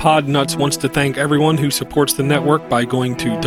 Podnuts wants to thank everyone who supports the network by going to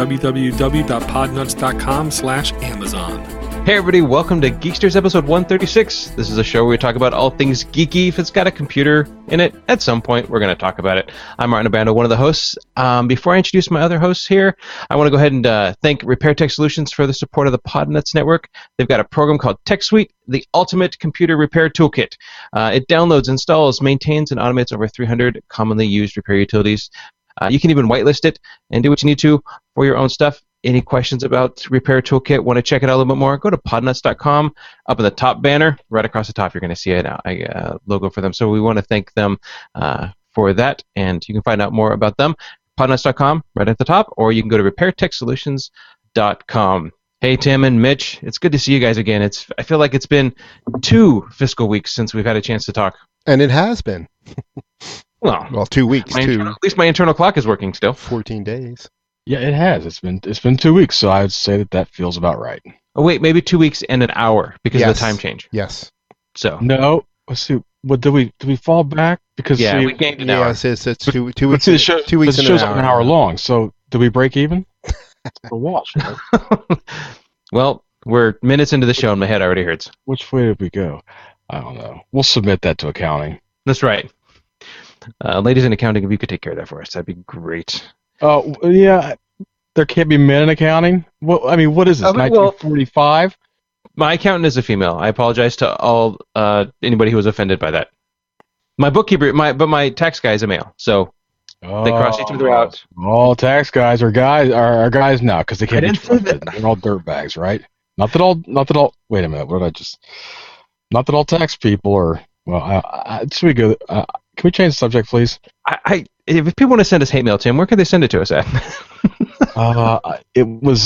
www.podnuts.com/Amazon. Hey everybody, welcome to Geeksters episode 136. This is a show where we talk about all things geeky. If it's got a computer in it, at some point we're going to talk about it. I'm Martin Abando, one of the hosts. Before I introduce my other hosts here, I want to go ahead and thank Repair Tech Solutions for the support of the Podnuts Network. They've got a program called TechSuite, the ultimate computer repair toolkit. It downloads, installs, maintains, and automates over 300 commonly used repair utilities. You can even whitelist it and do what you need to for your own stuff. Any questions about Repair Toolkit, want to check it out a little bit more, go to podnuts.com. Up in the top banner, right across the top, you're going to see a logo for them. So we want to thank them for that, and you can find out more about them. Podnuts.com, right at the top, or you can go to repairtechsolutions.com. Hey, Tim and Mitch, it's good to see you guys again. I feel like it's been 2 fiscal weeks since we've had a chance to talk. And it has been. Well, 2 weeks, at least my internal clock is working still. 14 days. Yeah, it has. It's been 2 weeks, so I would say that feels about right. Oh wait, maybe 2 weeks and an hour because of the time change. Yes. So no, let's see. What did we fall back? Because we gained an hour. Yes, it's 2 weeks. The show, 2 weeks. The show's an hour long. So did we break even? For watch. Right? Well, we're minutes into the show, and my head already hurts. Which way did we go? I don't know. We'll submit that to accounting. That's right. Ladies in accounting, if you could take care of that for us, that'd be great. Oh, yeah. There can't be men in accounting? Well, I mean, what is this, 1945? My accountant is a female. I apologize to all anybody who was offended by that. My bookkeeper, my tax guy is a male, so they cross each other out. All tax guys are guys now because they can't be trusted. They're all dirtbags, right? Not that all. Wait a minute. What did I just? Not that all tax people are. Well, should we go? Can we change the subject, please? If people want to send us hate mail, Tim, where can they send it to us at? It was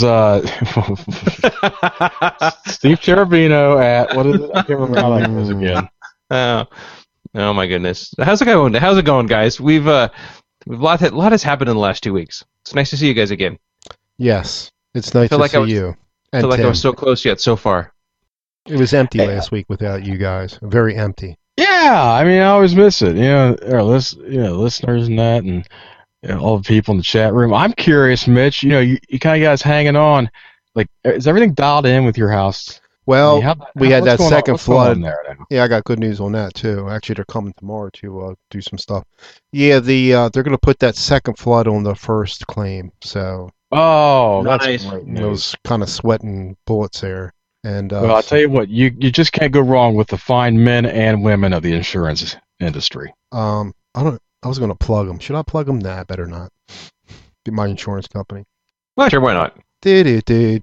Steve Cherubino at what is it? I can't remember how that goes again. Oh my goodness! How's it going? How's it going, guys? We've a lot has happened in the last 2 weeks. It's nice to see you guys again. Yes, it's nice to see you. I feel like I was so close yet so far. It was empty last week without you guys. Very empty. Yeah, I mean, I always miss it. Our listeners and that, and all the people in the chat room. I'm curious, Mitch. You kind of guys hanging on. Like, is everything dialed in with your house? Well, we had that second flood. There yeah, I got good news on that too. Actually, they're coming tomorrow to do some stuff. Yeah, they're going to put that second flood on the first claim. So. Oh, nice. That's great news. Those kind of sweating bullets there. And well, I'll tell you what, you just can't go wrong with the fine men and women of the insurance industry. I was going to plug them. Should I plug them? Nah, better not. Be my insurance company. Well, sure, why not? That's a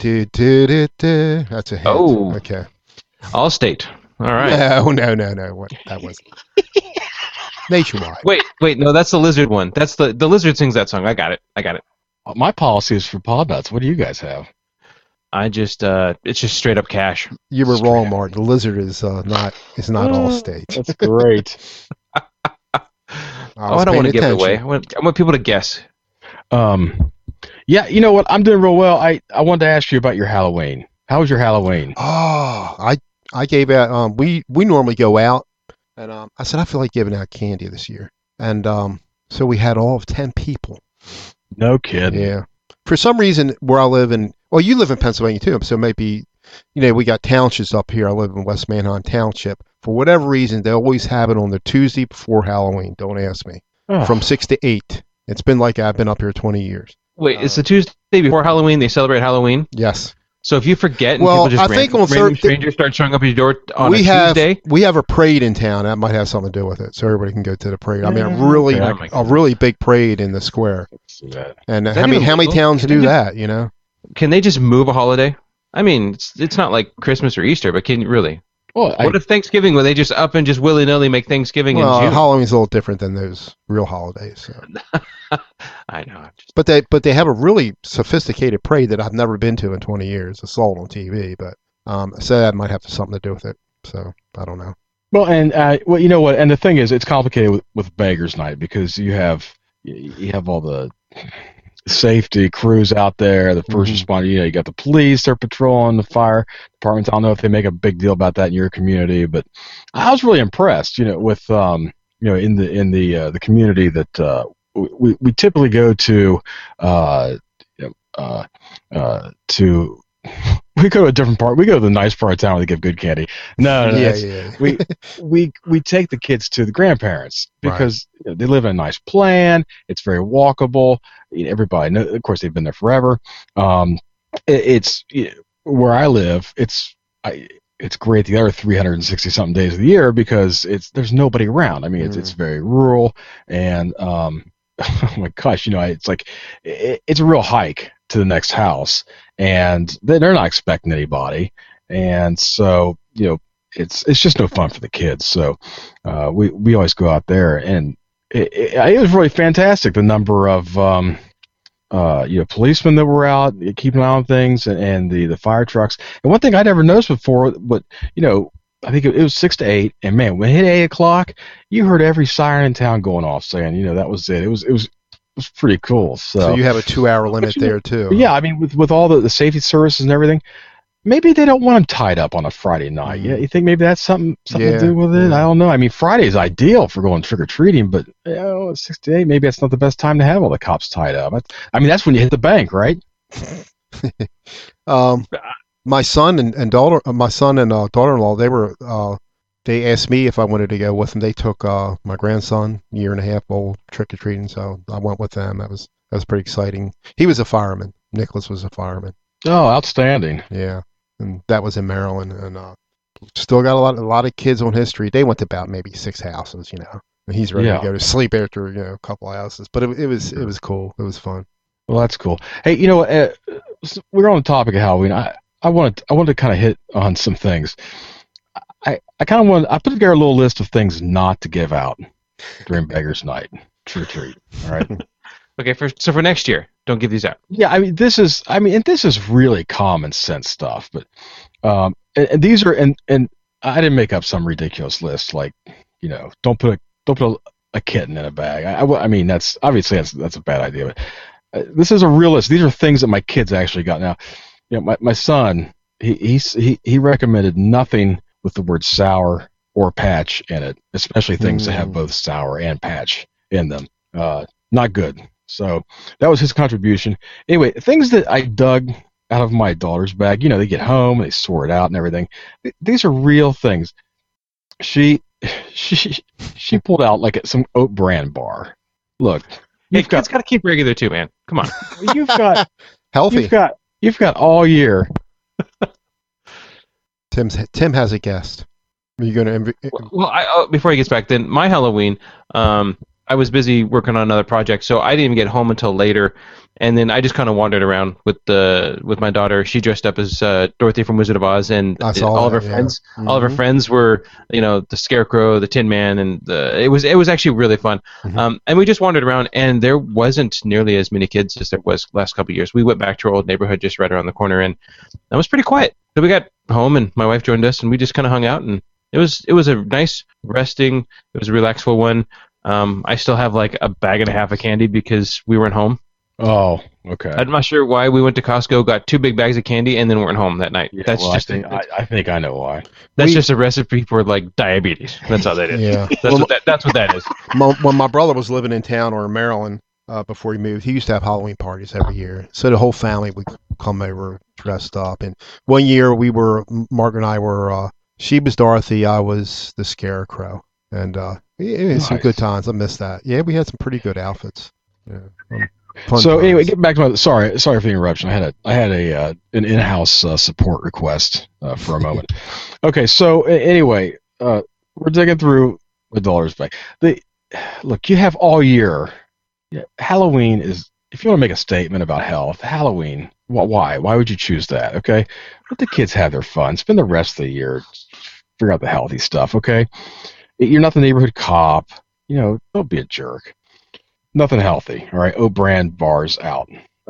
hit. Oh, okay. Allstate. All right. No. What? That was Nationwide. Wait. No, that's the Lizard one. That's the Lizard sings that song. I got it. My policy is for Podnuts. What do you guys have? It's just straight up cash. You were wrong, Mark. The Lizard is not Allstate. That's great. I don't want to give it away. I want people to guess. Yeah, you know what? I'm doing real well. I wanted to ask you about your Halloween. How was your Halloween? Oh, I gave out. We normally go out, and I said I feel like giving out candy this year, and so we had all of 10 people. No kidding. Yeah. For some reason, where I live in, well, you live in Pennsylvania too, so maybe, we got townships up here. I live in West Manheim Township. For whatever reason, they always have it on the Tuesday before Halloween. Don't ask me. From 6 to 8. It's been like I've been up here 20 years. Wait, it's the Tuesday before Halloween. They celebrate Halloween? Yes. So if you forget, and well, people just I think on random strangers start showing up at your door on a Tuesday. We have a parade in town. That might have something to do with it, so everybody can go to the parade. I mean, a really big parade in the square. And how many towns do that? Can they just move a holiday? I mean, it's not like Christmas or Easter, but can you really? Well, what if Thanksgiving, when they just up and just willy-nilly make Thanksgiving in June? Halloween's a little different than those real holidays. So. I know. But they have a really sophisticated parade that I've never been to in 20 years. I saw it on TV, but so that might have something to do with it. So I don't know. Well, and you know what? And the thing is, it's complicated with Beggars Night because you have all the safety crews out there, the first responder. You got the police, they're patrolling, the fire departments. I don't know if they make a big deal about that in your community, but I was really impressed. With in the community that we typically go to to we go to a different part. We go to the nice part of town where they give good candy. No, Yeah. we take the kids to the grandparents because they live in a nice plan. It's very walkable. Everybody knows, of course, they've been there forever. It's where I live. It's great the other 360 something days of the year because there's nobody around. I mean, it's very rural and oh my gosh, it's like it's a real hike to the next house, and they're not expecting anybody, and so it's just no fun for the kids. So we always go out there, and it was really fantastic. The number of policemen that were out keeping an eye on things, and the fire trucks. And one thing I never noticed before, but I think it was 6 to 8, and man, when it hit 8 o'clock, you heard every siren in town going off, saying that was it. It was pretty cool. So you have a 2-hour limit there too. Yeah, I mean, with all the safety services and everything, maybe they don't want them tied up on a Friday night. Yeah, you think maybe that's something to do with it? I don't know. I mean, Friday is ideal for going trick or treating, but 6 to 8, maybe that's not the best time to have all the cops tied up. I mean, that's when you hit the bank, right? My son and daughter-in-law, they asked me if I wanted to go with them. They took my grandson, 1.5 old, trick or treating, so I went with them. That was pretty exciting. He was a fireman. Nicholas was a fireman. Oh, outstanding. Yeah, and that was in Maryland, and still got a lot of kids on his street. They went to about maybe 6 houses, and he's ready to go to sleep after a couple of houses. But it was cool. It was fun. Well, that's cool. Hey, we're on the topic of Halloween. I wanted to kind of hit on some things. I put together a little list of things not to give out during Beggars Night, trick or treat. All right. Okay, for next year, don't give these out. Yeah, I mean this is really common sense stuff, but and these are and I didn't make up some ridiculous list like don't put a kitten in a bag. I mean that's obviously that's a bad idea, but this is a real list. These are things that my kids actually got now. My son he recommended nothing with the word sour or patch in it, especially things that have both sour and patch in them. Not good. So that was his contribution. Anyway, things that I dug out of my daughter's bag, they get home, they sort it out and everything. These are real things. She pulled out like some oat bran bar. Look, kids got to keep regular too, man. Come on. You've got healthy. You've got all year. Tim has a guest. Are you going to? Well, before he gets back, then my Halloween, I was busy working on another project, so I didn't even get home until later. And then I just kind of wandered around with my daughter. She dressed up as Dorothy from Wizard of Oz, and all of her friends. Mm-hmm. All of her friends were, the Scarecrow, the Tin Man, and it was actually really fun. Mm-hmm. And we just wandered around, and there wasn't nearly as many kids as there was last couple of years. We went back to our old neighborhood just right around the corner, and that was pretty quiet. So we got home, and my wife joined us, and we just kind of hung out, and it was a nice resting. It was a relaxful one. I still have like a bag and a half of candy because we weren't home. Oh, okay. I'm not sure why we went to Costco, got 2 big bags of candy, and then weren't home that night. Yeah, I think I know why. That's just a recipe for like diabetes. That's all that is. Yeah. That's what that is. When my brother was living in town or in Maryland before he moved, he used to have Halloween parties every year. So the whole family would come over dressed up. And one year Mark and I were, she was Dorothy, I was the Scarecrow. And it was some good times. I miss that. Yeah, we had some pretty good outfits. Yeah. So anyway, getting back to my sorry for the interruption. I had an in-house support request for a moment. Okay, so anyway, we're digging through my daughter's bag. Look, you have all year. Yeah, Halloween is, if you want to make a statement about health, Halloween. Why? Why would you choose that? Okay, let the kids have their fun. Spend the rest of the year figure out the healthy stuff. Okay, you're not the neighborhood cop. Don't be a jerk. Nothing healthy, all right? Oat bran bars out.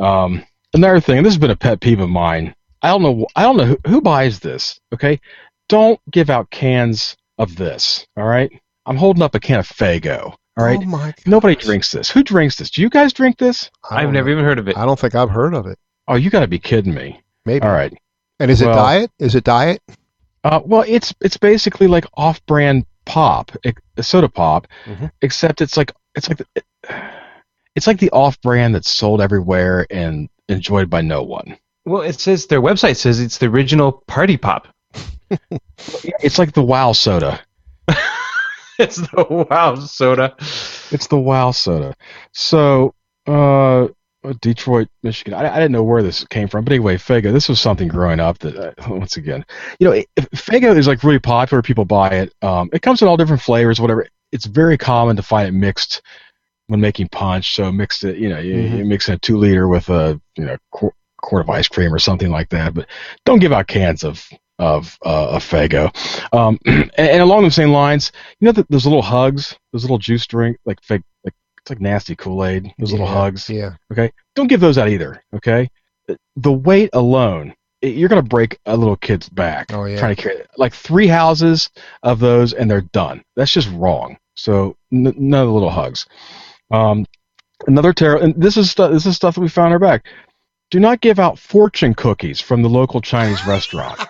Another thing, and this has been a pet peeve of mine. I don't know who buys this, okay? Don't give out cans of this, all right? I'm holding up a can of Faygo, all right? Oh my gosh. Nobody drinks this. Who drinks this? Do you guys drink this? I've never even heard of it. I don't think I've heard of it. Oh, you got to be kidding me. Maybe. All right. And is it diet? Is it diet? Well, it's basically like off-brand pop, soda pop, except it's like it's like the off-brand that's sold everywhere and enjoyed by no one. Well, it says their website says it's the original party pop. It's like the Wow soda. It's the Wow soda. It's the Wow soda. So, Detroit, Michigan. I didn't know where this came from, but anyway, Faygo. This was something growing up that, once again, Faygo is like really popular. People buy it. It comes in all different flavors, whatever. It's very common to find it mixed when making punch. So mixed it, you mix in a 2 liter with a quart of ice cream or something like that. But don't give out cans of Faygo. And along the same lines, those little hugs, those little juice drink, like fake, like it's like nasty Kool-Aid, those little hugs. Yeah. Okay. Don't give those out either. Okay. The weight alone, you're gonna break a little kid's back. Oh, yeah. Trying to carry like 3 houses of those and they're done. That's just wrong. So none of the little hugs. Another terror, and this is stuff that we found in our bag. Do not give out fortune cookies from the local Chinese restaurant.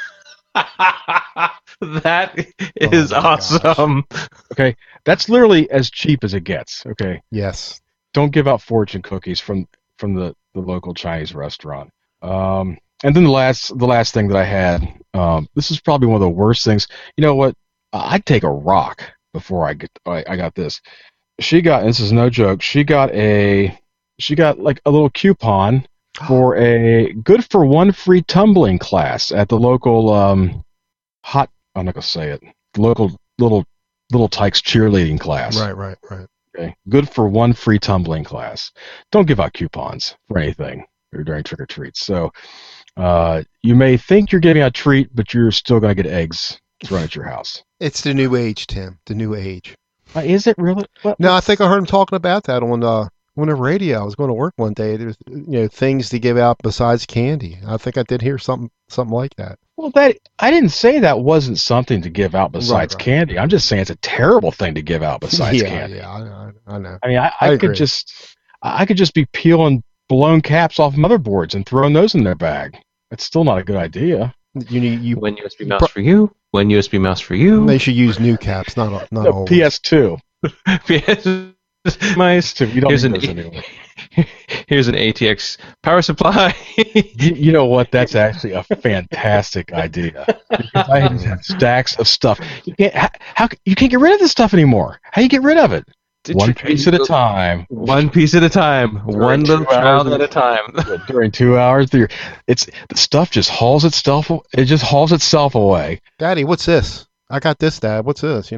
That is awesome. Okay, that's literally as cheap as it gets. Okay, Yes. don't give out fortune cookies from the local Chinese restaurant. And then the last thing that I had, this is probably one of the worst things. You know what? I'd take a rock before I got this. She got, and this is no joke. She got like a little coupon for a good for one free tumbling class at the local I'm not gonna say it. The local little Tykes cheerleading class. Right. Okay. Good for one free tumbling class. Don't give out coupons for anything or during trick or treats. So you may think you're giving out a treat, but you're still gonna get eggs thrown at your house. It's the new age, Tim. The new age. Is it really? No, I think I heard him talking about that on the radio. I was going to work one day. There's things to give out besides candy. I think I did hear something like that. Well, I didn't say that wasn't something to give out besides Right. candy. I'm just saying it's a terrible thing to give out besides candy. Yeah, I know. I mean, I agree. could just be peeling blown caps off motherboards and throwing those in their bag. It's still not a good idea. One USB mouse for you. One USB mouse for you. They should use new caps, not No, old. PS2. Mice. You don't Here's need an those anymore. Here's an ATX power supply. You know what? That's actually a fantastic idea. Because I just have stacks of stuff. You can't get rid of this stuff anymore. How do you get rid of it? One piece at a time. One piece at a time. One little child at a time. During 2 hours, the stuff just hauls itself. It just hauls itself away. Daddy, what's this? I got this, Dad. What's this?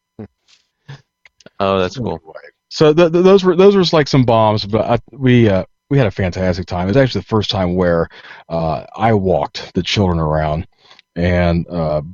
Oh, that's cool. So those were like some bombs, but we had a fantastic time. It was actually the first time where I walked the children around, and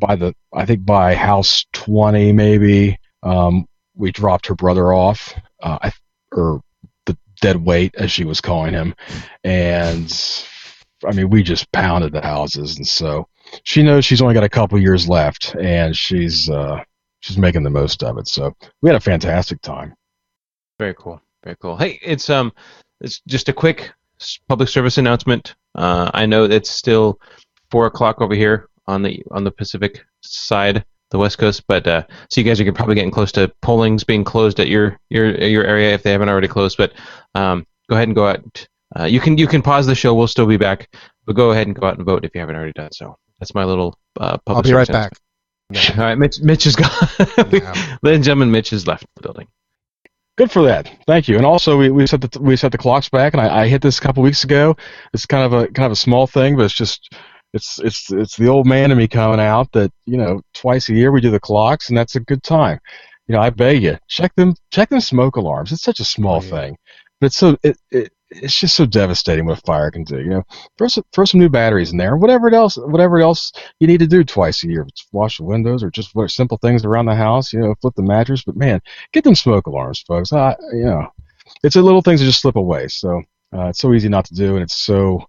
by house 20 maybe, we dropped her brother off, or the dead weight as she was calling him, and I mean we just pounded the houses, and so she knows she's only got a couple years left, and she's making the most of it. So we had a fantastic time. Very cool. Very cool. Hey, it's just a quick public service announcement. I know it's still 4:00 over here on the Pacific side, the West Coast, but so you guys are probably getting close to pollings being closed at your area if they haven't already closed. But go ahead and go out. You can pause the show. We'll still be back, but go ahead and go out and vote if you haven't already done so. That's my little public I'll be right service back. announcement. All right, Mitch is gone. Ladies and gentlemen, Mitch has left the building. Good for that. Thank you. And also, we set the clocks back, and I hit this a couple weeks ago. It's kind of a small thing, but it's the old man in me coming out that twice a year we do the clocks, and that's a good time. I beg you, check them smoke alarms. It's such a small thing, but it's just so devastating what a fire can do. Throw some new batteries in there, whatever else you need to do twice a year. It's wash the windows or just simple things around the house. Flip the mattress. But man, get them smoke alarms, folks. It's the little things that just slip away. So it's so easy not to do, and it's so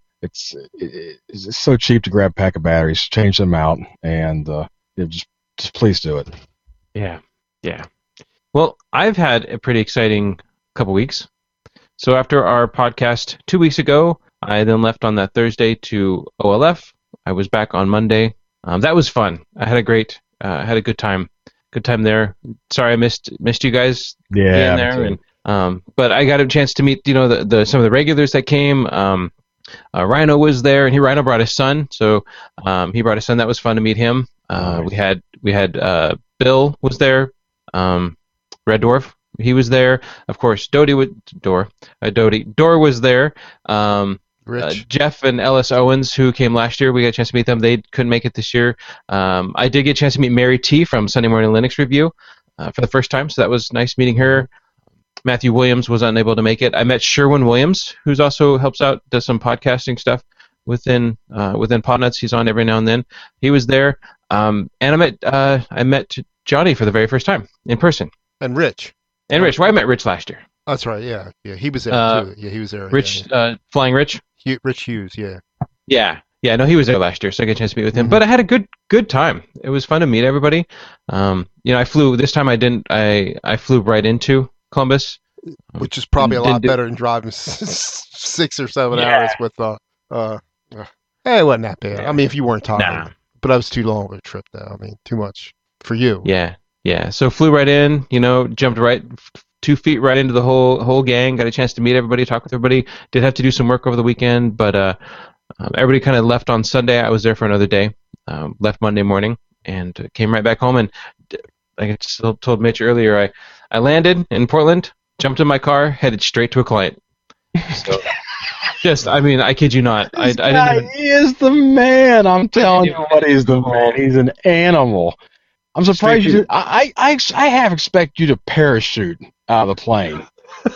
cheap to grab a pack of batteries, change them out, and just please do it. Yeah. Well, I've had a pretty exciting couple weeks. So after our podcast 2 weeks ago, I then left on that Thursday to OLF. I was back on Monday. That was fun. I had a good time. Good time there. Sorry I missed you guys being there. And But I got a chance to meet, the some of the regulars that came. Rhino was there, and Rhino brought his son, so he brought his son. That was fun to meet him. Nice. We had Bill was there, Red Dwarf. He was there, of course. Dor was there. Rich. Jeff and Ellis Owens, who came last year, we got a chance to meet them. They couldn't make it this year. I did get a chance to meet Mary T from Sunday Morning Linux Review for the first time, so that was nice meeting her. Matthew Williams was unable to make it. I met Sherwin Williams, who's also helps out, does some podcasting stuff within Podnuts. He's on every now and then. He was there, and I met Johnny for the very first time in person. And Rich. Well, I met Rich last year. That's right. Yeah, he was there too. Yeah, he was there. Rich, yeah. Flying Rich. Rich Hughes. Yeah. Yeah. No, he was there last year, so I got a chance to meet with him. But I had a good time. It was fun to meet everybody. I flew this time. I flew right into Columbus, which is probably a lot better than driving 6 or 7 hours with it wasn't that bad. I mean, if you weren't tired, but I was too long of a trip though. I mean, too much for you. Yeah. So flew right in. Jumped right 2 feet right into the whole gang. Got a chance to meet everybody, talk with everybody. Did have to do some work over the weekend, but everybody kind of left on Sunday. I was there for another day. Left Monday morning and came right back home. And like I still told Mitch earlier, I landed in Portland, jumped in my car, headed straight to a client. So, I kid you not. He is the man. I'm telling you what, he's the man. He's an animal. I'm surprised you did. I have expect you to parachute out of the plane.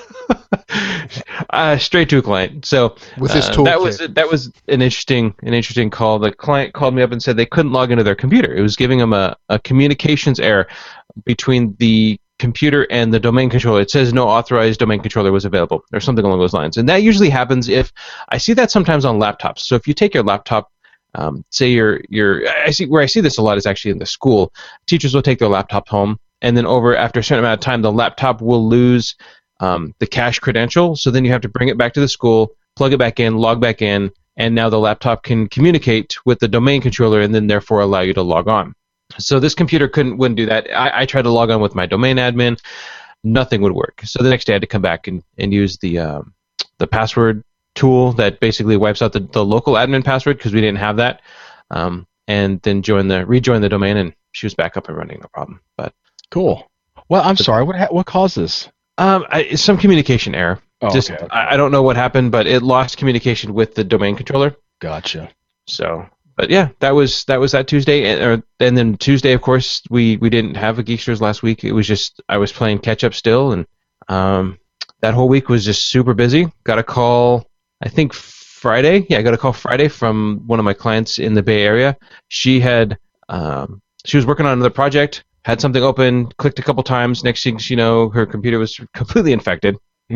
Straight to a client. So with his toolkit. that was an interesting call. The client called me up and said they couldn't log into their computer. It was giving them a communications error between the computer and the domain controller. It says no authorized domain controller was available, or something along those lines. And that usually happens if I see that sometimes on laptops. So if you take your laptop, say I see this a lot is actually in the school. Teachers will take their laptop home, and then after a certain amount of time, the laptop will lose the cache credential. So then you have to bring it back to the school, plug it back in, log back in, and now the laptop can communicate with the domain controller, and then therefore allow you to log on. So this computer wouldn't do that. I tried to log on with my domain admin. Nothing would work. So the next day I had to come back and use the password tool that basically wipes out the local admin password because we didn't have that, and then rejoin the domain, and she was back up and running, no problem. But cool. Well, I'm sorry. What caused this? Some communication error. Okay. I don't know what happened, but it lost communication with the domain controller. Gotcha. So, but yeah, that was that Tuesday, and then Tuesday, of course, we didn't have a Geeksters last week. It was just I was playing catch up still, and that whole week was just super busy. Got a call, I think Friday. Yeah, I got a call Friday from one of my clients in the Bay Area. She was working on another project, had something open, clicked a couple times. Next thing you know, her computer was completely infected.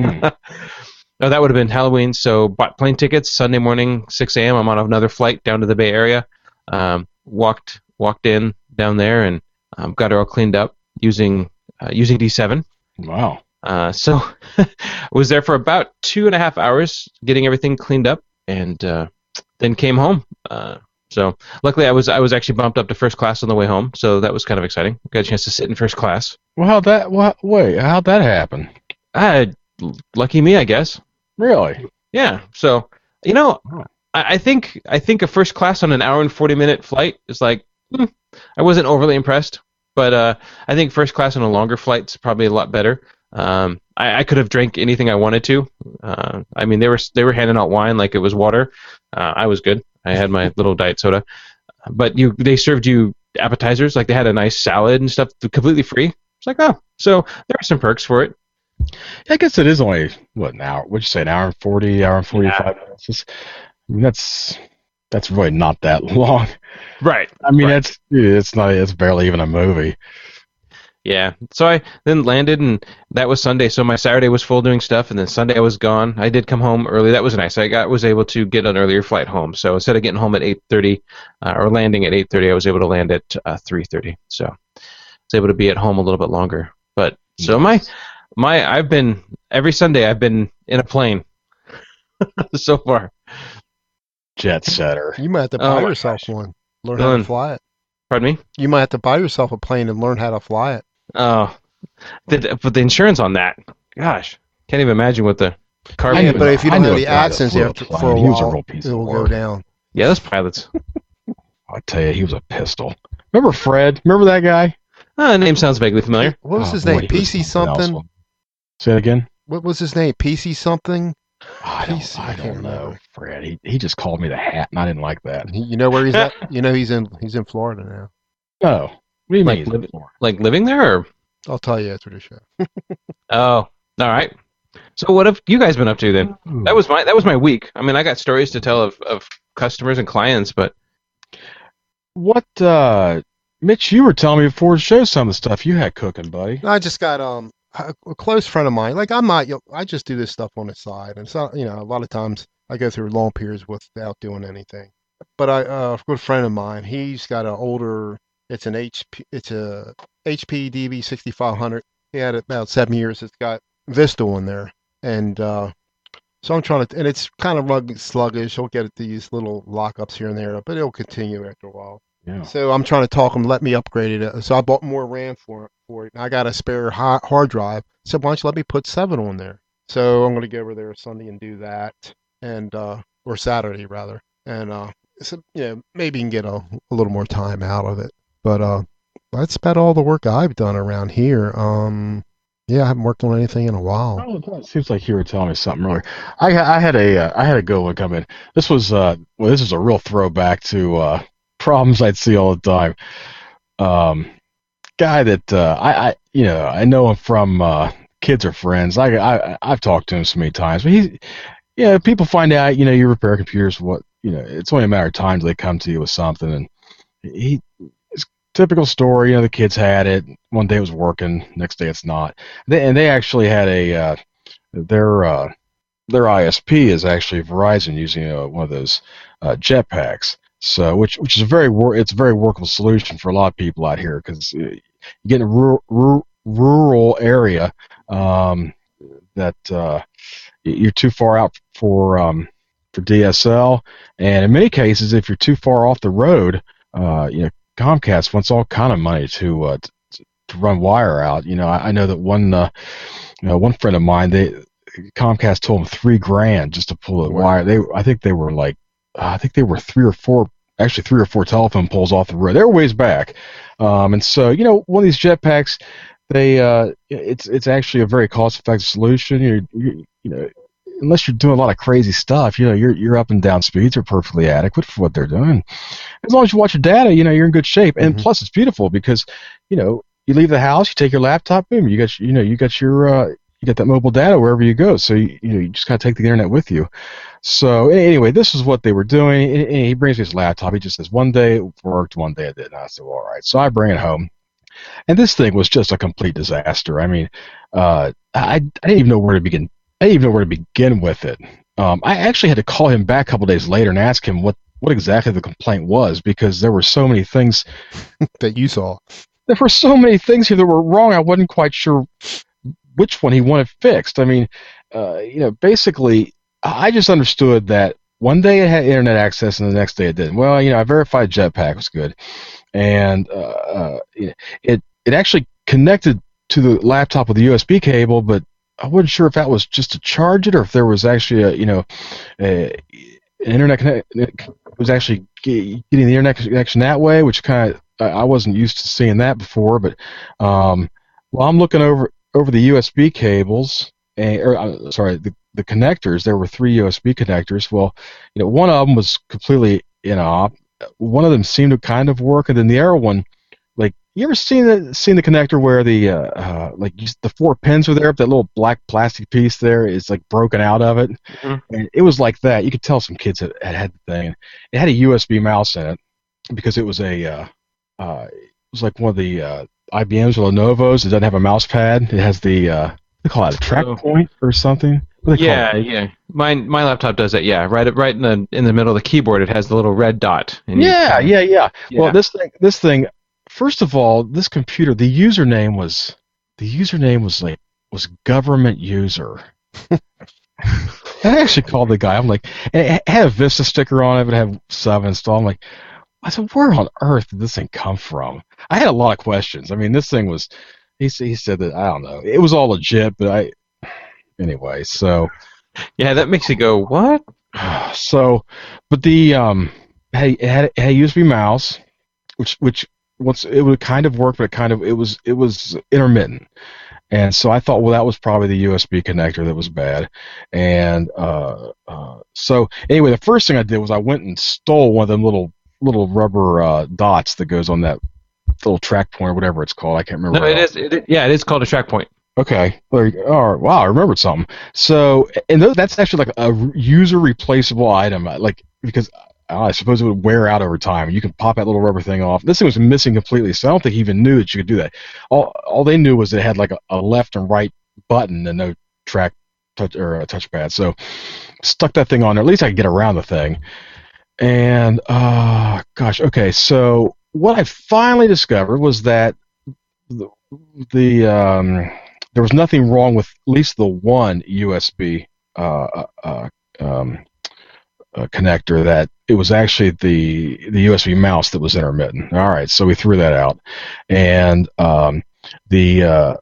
No, that would have been Halloween, so bought plane tickets Sunday morning, 6 a.m. I'm on another flight down to the Bay Area. Walked in down there and got her all cleaned up using D7. Wow. So I was there for about 2.5 hours getting everything cleaned up, and then came home. So luckily I was actually bumped up to first class on the way home, so that was kind of exciting. Got a chance to sit in first class. Well, how'd that happen? Lucky me, I guess. Really? Yeah. So, I think a first class on an hour and 40-minute flight is like, I wasn't overly impressed, but I think first class on a longer flight is probably a lot better. I could have drank anything I wanted to. I mean, they were handing out wine like it was water. I was good. I had my little diet soda, but they served you appetizers, like they had a nice salad and stuff, completely free. It's like, oh, so there are some perks for it. I guess it is only an hour. What'd you say, an hour and 40, hour and 45 minutes? That's really not that long, right? I mean, right. It's barely even a movie. Yeah. So I then landed, and that was Sunday. So my Saturday was full doing stuff, and then Sunday I was gone. I did come home early. That was nice. I was able to get an earlier flight home. So instead of getting home at 8:30 or landing at 8:30, I was able to land at 3:30. So I was able to be at home a little bit longer. But so I've been every Sunday I've been in a plane so far. Jet setter. You might have to buy yourself one. Learn how to fly it. Pardon me? You might have to buy yourself a plane and learn how to fly it. Oh, but the insurance on that, gosh. Can't even imagine what the car. Yeah, but if you don't I have knew the a guy that accents flew a after plane. for a He was a while, real piece it of will go work. down. Yeah, those pilots. I tell you, he was a pistol. Remember Fred? Remember that guy? Name sounds vaguely familiar. What was his boy, name? he was PC something something? else. Say it again. What was his name? PC something? I PC, I don't can't know, remember. Fred. He just called me the hat, and I didn't like that. You know where he's at? You know he's in Florida now. No. What do you Like mean? Like living there, or? I'll tell you after the show. Oh, all right. So what have you guys been up to then? That was my week. I mean, I got stories to tell of customers and clients, but What, Mitch, you were telling me before the show some of the stuff you had cooking, buddy. I just got a close friend of mine. Like I just do this stuff on the side, and so a lot of times I go through long periods without doing anything. But a good friend of mine, he's got an older. It's a HP DB 6500. He had it about 7 years. It's got Vista on there, and so I'm trying to, and it's kind of rugged, sluggish. He'll get these little lockups here and there, but it'll continue after a while. Yeah. So I'm trying to talk him, let me upgrade it. So I bought more RAM for it. I got a spare hard drive. So why don't you let me put 7 on there? So I'm going to go over there Sunday and do that, and or Saturday rather, and so maybe you can get a little more time out of it. But that's about all the work I've done around here. Yeah, I haven't worked on anything in a while. Oh, it seems like you were telling me something earlier. I had a good one come in. This was this is a real throwback to problems I'd see all the time. Guy that I know him from kids or friends. I've talked to him so many times, but people find out you repair computers. It's only a matter of time till they come to you with something, and it's typical story. The kids had it. One day it was working, next day it's not. They actually had their ISP is actually Verizon using one of those jetpacks. So which is it's a very workable solution for a lot of people out here, because you get in a rural area that you're too far out for DSL, and in many cases, if you're too far off the road, Comcast wants all kind of money to run wire out. I know that one friend of mine, Comcast told him $3,000 just to pull the wire. I think they were three or four telephone poles off the road. They were ways back, and so one of these jetpacks, it's actually a very cost-effective solution. Unless you're doing a lot of crazy stuff, your up and down speeds are perfectly adequate for what they're doing. As long as you watch your data, you're in good shape. And plus, it's beautiful because, you leave the house, you take your laptop, boom, you got that mobile data wherever you go. So you just gotta take the internet with you. So anyway, this is what they were doing. And he brings me his laptop. He just says, one day it worked, one day it didn't. I said, well, all right. So I bring it home, and this thing was just a complete disaster. I mean, I didn't even know where to begin. I didn't even know where to begin with it. I actually had to call him back a couple days later and ask him what exactly the complaint was, because there were so many things that you saw. There were so many things here that were wrong. I wasn't quite sure which one he wanted fixed. I mean, basically, I just understood that one day it had internet access and the next day it didn't. Well, I verified Jetpack was good, and it actually connected to the laptop with a USB cable, but I wasn't sure if that was just to charge it or if there was actually an internet connection. Was actually getting the internet connection that way, which kind of I wasn't used to seeing that before. But while I'm looking over the USB cables, the connectors, there were 3 USB connectors. Well, one of them was completely inop. One of them seemed to kind of work, and then the other one, like, you ever seen the connector where the 4 pins are there, but that little black plastic piece there is like broken out of it, and it was like that. You could tell some kids had the thing. It had a USB mouse in it because it was it was like one of the IBMs or Lenovo's. It doesn't have a mouse pad. It has the they call it a track point or something. Yeah. My laptop does that. Yeah, right in the middle of the keyboard, it has the little red dot. Yeah. Well, this thing. First of all, this computer, the username was government user. I actually called the guy. I'm like, and it had a Vista sticker on it, but it had 7 installed. I'm like, I said, where on earth did this thing come from? I had a lot of questions. I mean, this thing was, he said that, I don't know, it was all legit, but anyway. So Yeah, that makes you go, what? But the it had a USB mouse, which once it would kind of work, but it was intermittent. And so I thought, well, that was probably the USB connector that was bad. And so anyway, the first thing I did was I went and stole one of them little rubber dots that goes on that little track point or whatever it's called. I can't remember. No, it is. Yeah, it is called a track point. Okay. Oh, wow, I remembered something. So, and that's actually like a user replaceable item, like because I suppose it would wear out over time. You can pop that little rubber thing off. This thing was missing completely, so I don't think he even knew that you could do that. All they knew was it had like a left and right button and no track touch or a touchpad. So, stuck that thing on there. At least I could get around the thing. And gosh, okay. So what I finally discovered was that there was nothing wrong with at least the one USB connector, that it was actually the USB mouse that was intermittent. All right, so we threw that out, and the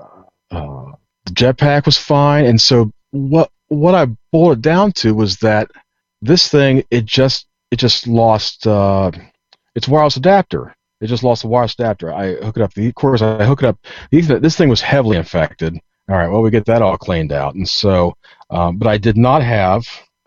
jetpack was fine. And so what I boiled it down to was that this thing it just lost its wireless adapter. It just lost the wireless adapter. I hook it up. I hook it up. This thing was heavily infected. All right, well, we get that all cleaned out. And so, but I did not have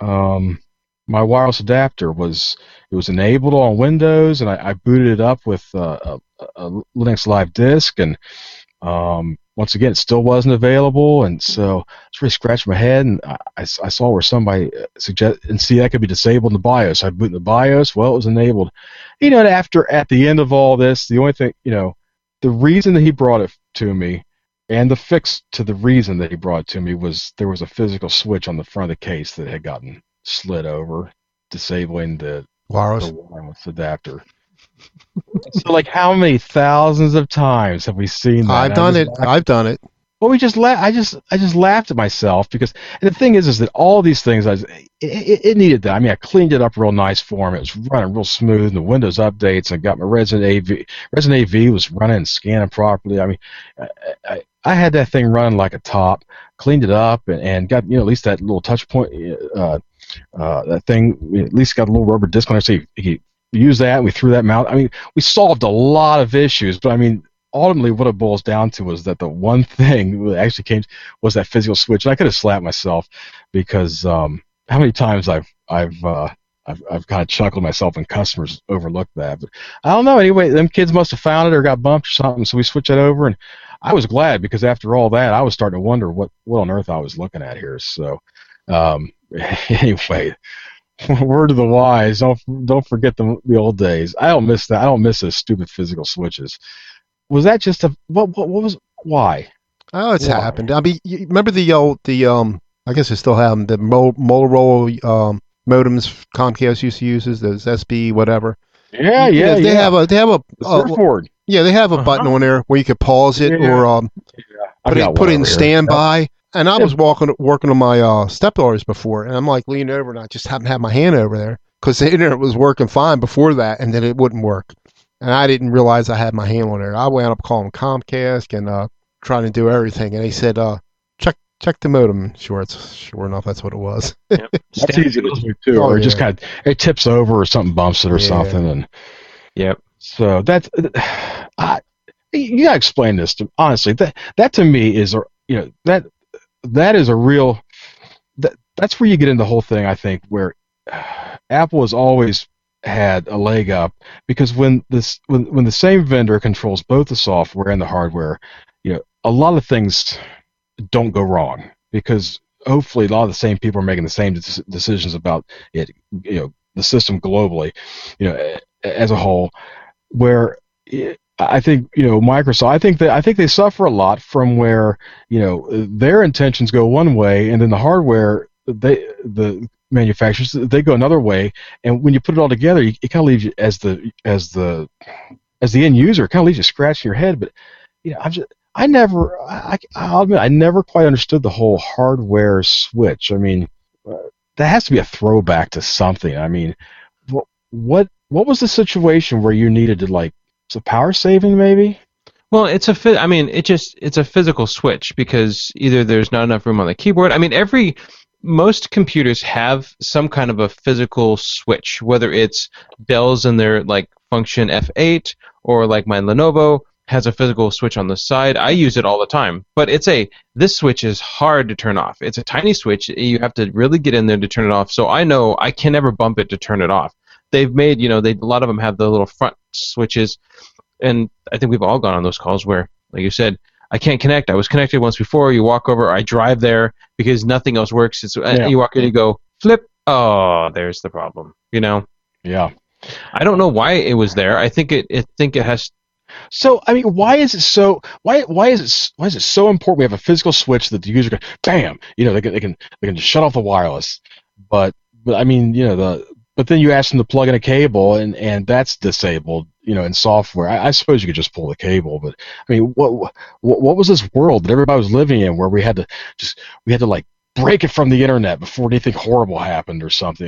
my wireless adapter. It was enabled on Windows, and I booted it up with a Linux Live Disk, and once again, it still wasn't available. And so I was really scratching my head, and I saw where somebody suggested, and see, that could be disabled in the BIOS. I boot in the BIOS. Well, it was enabled. And at the end of all this, the only thing, the reason that he brought it to me, and the fix to the reason that he brought it to me, was there was a physical switch on the front of the case that had gotten slid over, disabling the wireless adapter. So, like, how many thousands of times have we seen that? I've done it. Well, I just laughed at myself because, and the thing is that all these things, it needed that. I mean, I cleaned it up real nice for him. It was running real smooth, and the Windows updates, and got my Resident AV was running and scanning properly. I mean, I had that thing running like a top, cleaned it up, and got, at least that little touch point, that thing, at least got a little rubber disc on it, so he used that, and we threw that out. I mean, we solved a lot of issues, but I mean, ultimately, what it boils down to was that the one thing that actually came was that physical switch. And I could have slapped myself because how many times I've kind of chuckled myself when customers overlooked that. But I don't know. Anyway, them kids must have found it or got bumped or something, so we switched it over. And I was glad, because after all that, I was starting to wonder what on earth I was looking at here. So anyway. Word of the wise, don't forget the old days. I don't miss that. I don't miss those stupid physical switches. Was that just what was why? Oh, it's happened. I mean, you remember the I guess they still have them, the Motorola modems Comcast used to use, those SB whatever. Yeah. They have a surfboard. Yeah, they have a button on there where you could pause it or put it in standby. And I was working on my stepdaughters before, and I'm like leaning over, and I just happened to have my hand over there because the internet was working fine before that, and then it wouldn't work. And I didn't realize I had my hand on there. I wound up calling Comcast and trying to do everything, and they said, check the modem. Sure enough, that's what it was. Yep. That's easy to do too, or just kind of it tips over or something bumps it or something, and yep. So that's you gotta explain this to honestly. That to me is that is a real that's where you get into the whole thing, I think, where Apple has always had a leg up, because when the same vendor controls both the software and the hardware, a lot of things don't go wrong, because hopefully a lot of the same people are making the same decisions about it, the system globally, as a whole, where I think Microsoft. I think they suffer a lot from where their intentions go one way, and then the hardware, the manufacturers, they go another way, and when you put it all together, it kind of leaves you as the end user, it kind of leaves you scratching your head. But I'll admit I never quite understood the whole hardware switch. I mean, that has to be a throwback to something. I mean, what was the situation where you needed to, like, so power saving maybe? Well, I mean, it's a physical switch because either there's not enough room on the keyboard. I mean, most computers have some kind of a physical switch, whether it's Dell's in their like function F8 or like my Lenovo has a physical switch on the side. I use it all the time, but this switch is hard to turn off. It's a tiny switch. You have to really get in there to turn it off. So I know I can never bump it to turn it off. They've made, a lot of them have the little front switches, and I think we've all gone on those calls where, like you said, I can't connect. I was connected once before. You walk over, I drive there because nothing else works. You walk in, you go flip. Oh, there's the problem. Yeah. I don't know why it was there. I think it has. So I mean, why is it so? Why is it so important? We have a physical switch that the user can, bam, they can just shut off the wireless. But I mean, but then you ask them to plug in a cable, and that's disabled, in software. I suppose you could just pull the cable, but I mean, what was this world that everybody was living in where we had to like break it from the internet before anything horrible happened or something?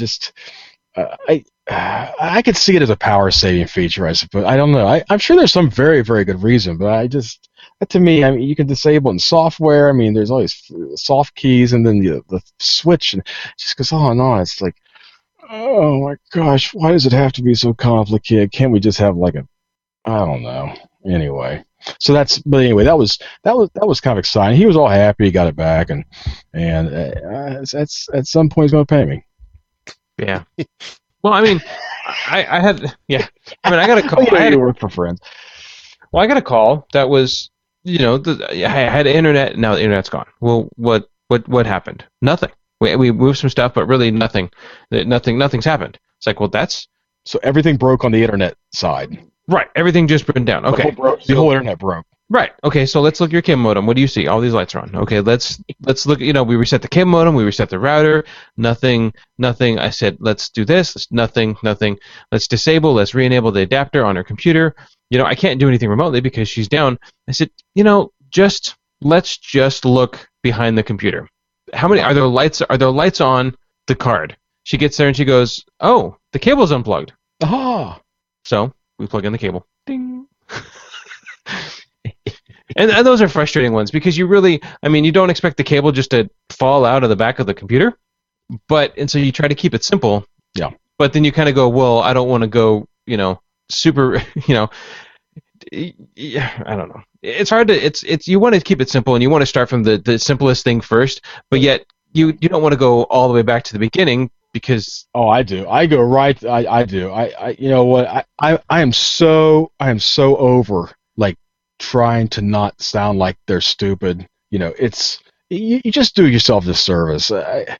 I could see it as a power saving feature, I suppose. I don't know. I'm sure there's some very, very good reason, but to me, I mean, you can disable it in software. I mean, there's all these soft keys, and then the switch, and it just goes on and on. It's like, oh my gosh, why does it have to be so complicated? Can't we just have like I don't know. Anyway, but anyway, that was kind of exciting. He was all happy, he got it back, and that's at some point he's going to pay me. Yeah. Well, I mean, I had, yeah. I mean, I got a call. I had to work for friends. Well, I got a call that was, I had internet. Now the internet's gone. Well, what happened? Nothing. We moved some stuff, but really nothing. Nothing's happened. It's like, well, so everything broke on the internet side. Right. Everything just burned down. Okay. The whole internet broke. Right. Okay. So let's look at your cable modem. What do you see? All these lights are on. Okay. Let's look. We reset the cable modem. We reset the router. Nothing. I said, let's do this. Nothing. Let's disable. Let's re-enable the adapter on her computer. I can't do anything remotely because she's down. I said, let's just look behind the computer. How many are there lights? Are there lights on the card? She gets there and she goes, oh, the cable's unplugged. Ah. So we plug in the cable. Ding. And those are frustrating ones because you don't expect the cable just to fall out of the back of the computer, and so you try to keep it simple. Yeah. But then you kind of go, well, I don't want to go, super, yeah, I don't know. It's hard to, you want to keep it simple and you want to start from the simplest thing first, but yet you don't want to go all the way back to the beginning because. Oh, I do. I go right. I do. You know what? I am so over like trying to not sound like they're stupid. It's you just do yourself a disservice.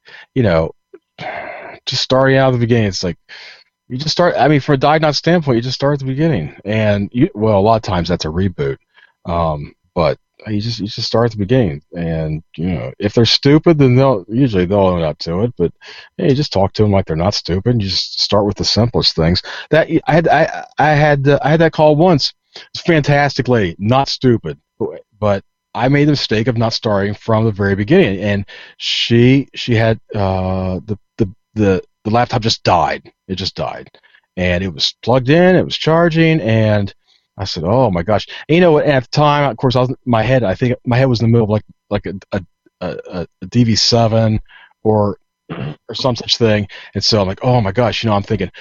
Just starting out at the beginning, it's like you just start. I mean, from a diagnostic standpoint, you just start at the beginning, and a lot of times that's a reboot. But you just start at the beginning, and if they're stupid, then they'll own up to it. But you just talk to them like they're not stupid. And you just start with the simplest things. That I had that call once. It's a fantastic lady, not stupid, but I made the mistake of not starting from the very beginning, and she had the laptop just died. It just died, and it was plugged in, it was charging, and I said, "Oh my gosh!" And at the time, of course, my head was in the middle of like a DV7 or some such thing, and so I'm like, "Oh my gosh!" I'm thinking,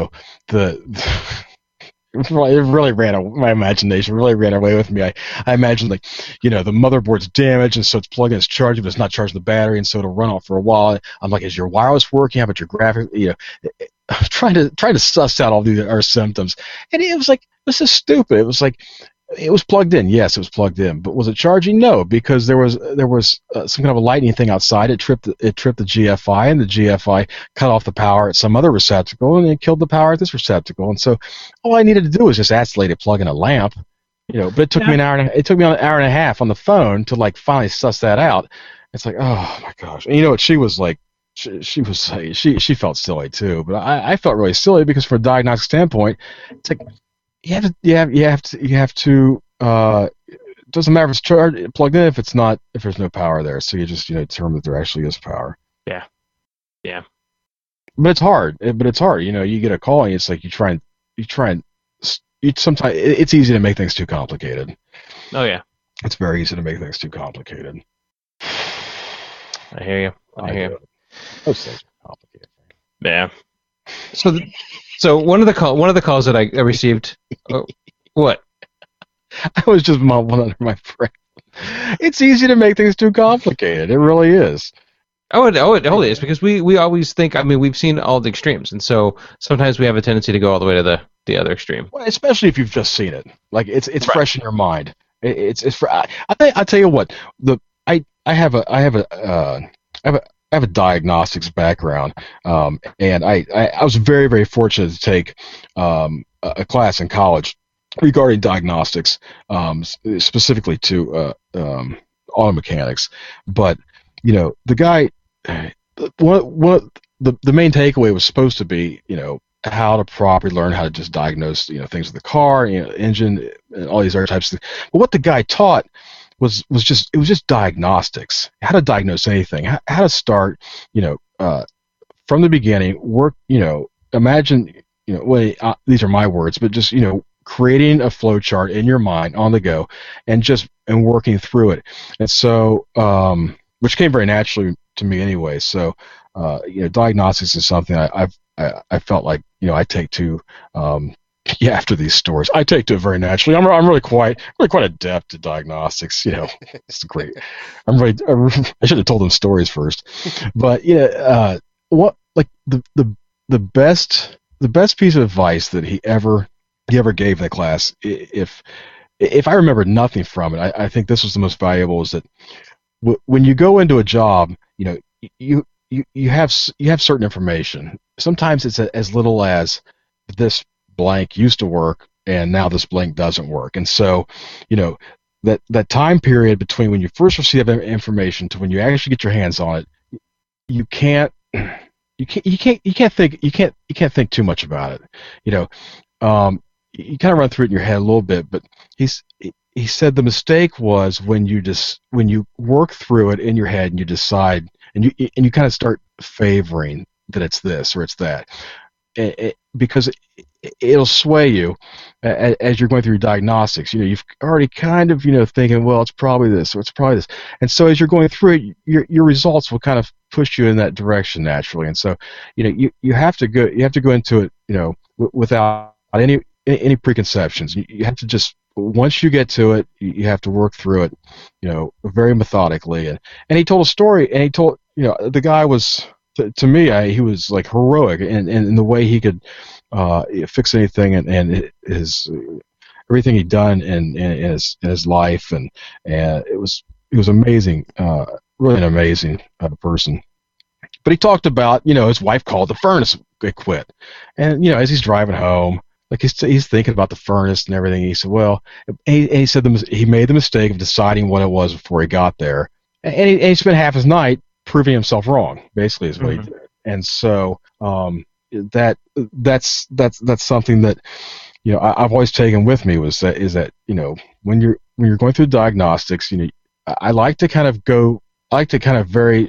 it really my imagination really ran away with me. I imagined the motherboard's damaged and so it's plugged in, it's charging, but it's not charging the battery, and so it'll run off for a while. I'm like, is your wireless working? How about your graphic? Trying to suss out all these symptoms, and it was like, this is stupid. It was like, it was plugged in. Yes, it was plugged in, but was it charging? No, because there was some kind of a lightning thing outside. It tripped the GFI, and the GFI cut off the power at some other receptacle, and it killed the power at this receptacle. And so, all I needed to do was just ask the lady to plug in a lamp. But it took me an hour and a half on the phone to finally suss that out. It's like, oh my gosh! And what she was like? She felt silly too, but I felt really silly because from a diagnostic standpoint, it's like. You have to. It doesn't matter if it's plugged in if there's no power there. So you just determine that there actually is power. Yeah. But it's hard. You get a call and it's like you try and sometimes it's easy to make things too complicated. Oh yeah, It's very easy to make things too complicated. I hear you. I hear you. Those things are complicated. Yeah. So one of the calls that I received. What? I was just mumbling under my breath. It's easy to make things too complicated. It really is. It is, because we always think. I mean, we've seen all the extremes, and so sometimes we have a tendency to go all the way to the other extreme. Well, especially if you've just seen it. Like it's Right. fresh in your mind. It's I tell you what. I have a diagnostics background, and I was very, very fortunate to take a class in college regarding diagnostics, specifically to auto mechanics. But the guy, the main takeaway was supposed to be how to properly learn how to just diagnose things with the car, engine, and all these other types of things. But what the guy taught was just diagnostics, how to diagnose anything, how to start from the beginning, work, imagine, these are my words, but just creating a flow chart in your mind on the go, and working through it. And so which came very naturally to me anyway. So diagnostics is something I felt like I take to after these stories, I take to it very naturally. I'm really quite adept at diagnostics. It's great. I should have told them stories first, but what, like, the best piece of advice that he ever gave the class, if I remember nothing from it, I think this was the most valuable, is that when you go into a job, you have certain information. Sometimes it's as little as this blank used to work and now this blank doesn't work. And so, that time period between when you first receive information to when you actually get your hands on it, you can't think too much about it. You kind of run through it in your head a little bit, but he said the mistake was when you work through it in your head and you decide and you kind of start favoring that it's this or it's that, because it'll sway you as you're going through your diagnostics. You've already kind of thinking, well, it's probably this or it's probably this, and so as you're going through it, your results will kind of push you in that direction naturally. And so you have to go into it without any preconceptions. You have to just, once you get to it, you have to work through it, very methodically. And he told a story, and he told, the guy was, to me, he was like heroic in the way he could fix anything, and his everything he'd done in his life, and it was amazing, really an amazing person. But he talked about, his wife called, the furnace quit, and as he's driving home, like he's thinking about the furnace and everything. He said, well, he said he made the mistake of deciding what it was before he got there, and he spent half his night proving himself wrong. Basically, is what he did. And so that's something that I've always taken with me, is that when you're going through diagnostics, I like to kind of very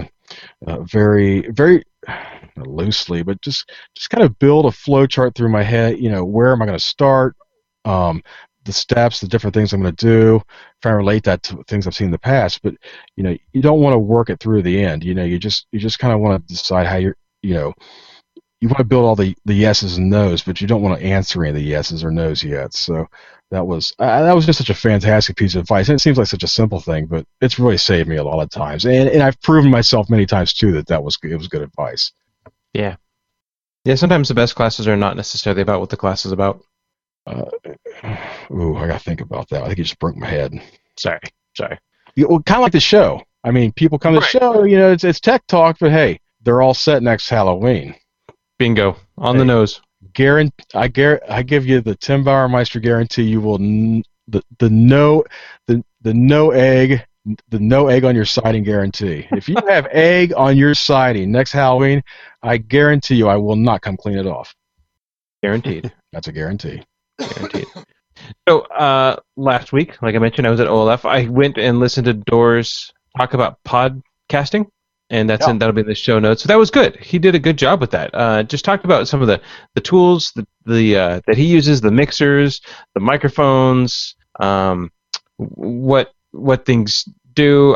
very loosely, but just kind of build a flow chart through my head. Where am I going to start? The steps, the different things I'm going to do, try and relate that to things I've seen in the past. But you don't want to work it through the end. You just kind of want to decide how you want to build all the yeses and nos, but you don't want to answer any of the yeses or nos yet. So that was just such a fantastic piece of advice. And it seems like such a simple thing, but it's really saved me a lot of times. And I've proven myself many times too that it was good advice. Yeah. Yeah, sometimes the best classes are not necessarily about what the class is about. I gotta think about that. I think you just broke my head. Sorry. Well, kind of like the show. I mean, people come to the show, it's tech talk, but hey, they're all set next Halloween. Bingo. On the nose. I give you the Tim Bauermeister guarantee. You will the no egg on your siding guarantee. If you have egg on your siding next Halloween, I guarantee you I will not come clean it off. Guaranteed. That's a guarantee. Guaranteed. So last week, like I mentioned, I was at OLF. I went and listened to Doors talk about podcasting, and that'll be in the show notes. So that was good. He did a good job with that. Just talked about some of the tools that he uses, the mixers, the microphones, what things do.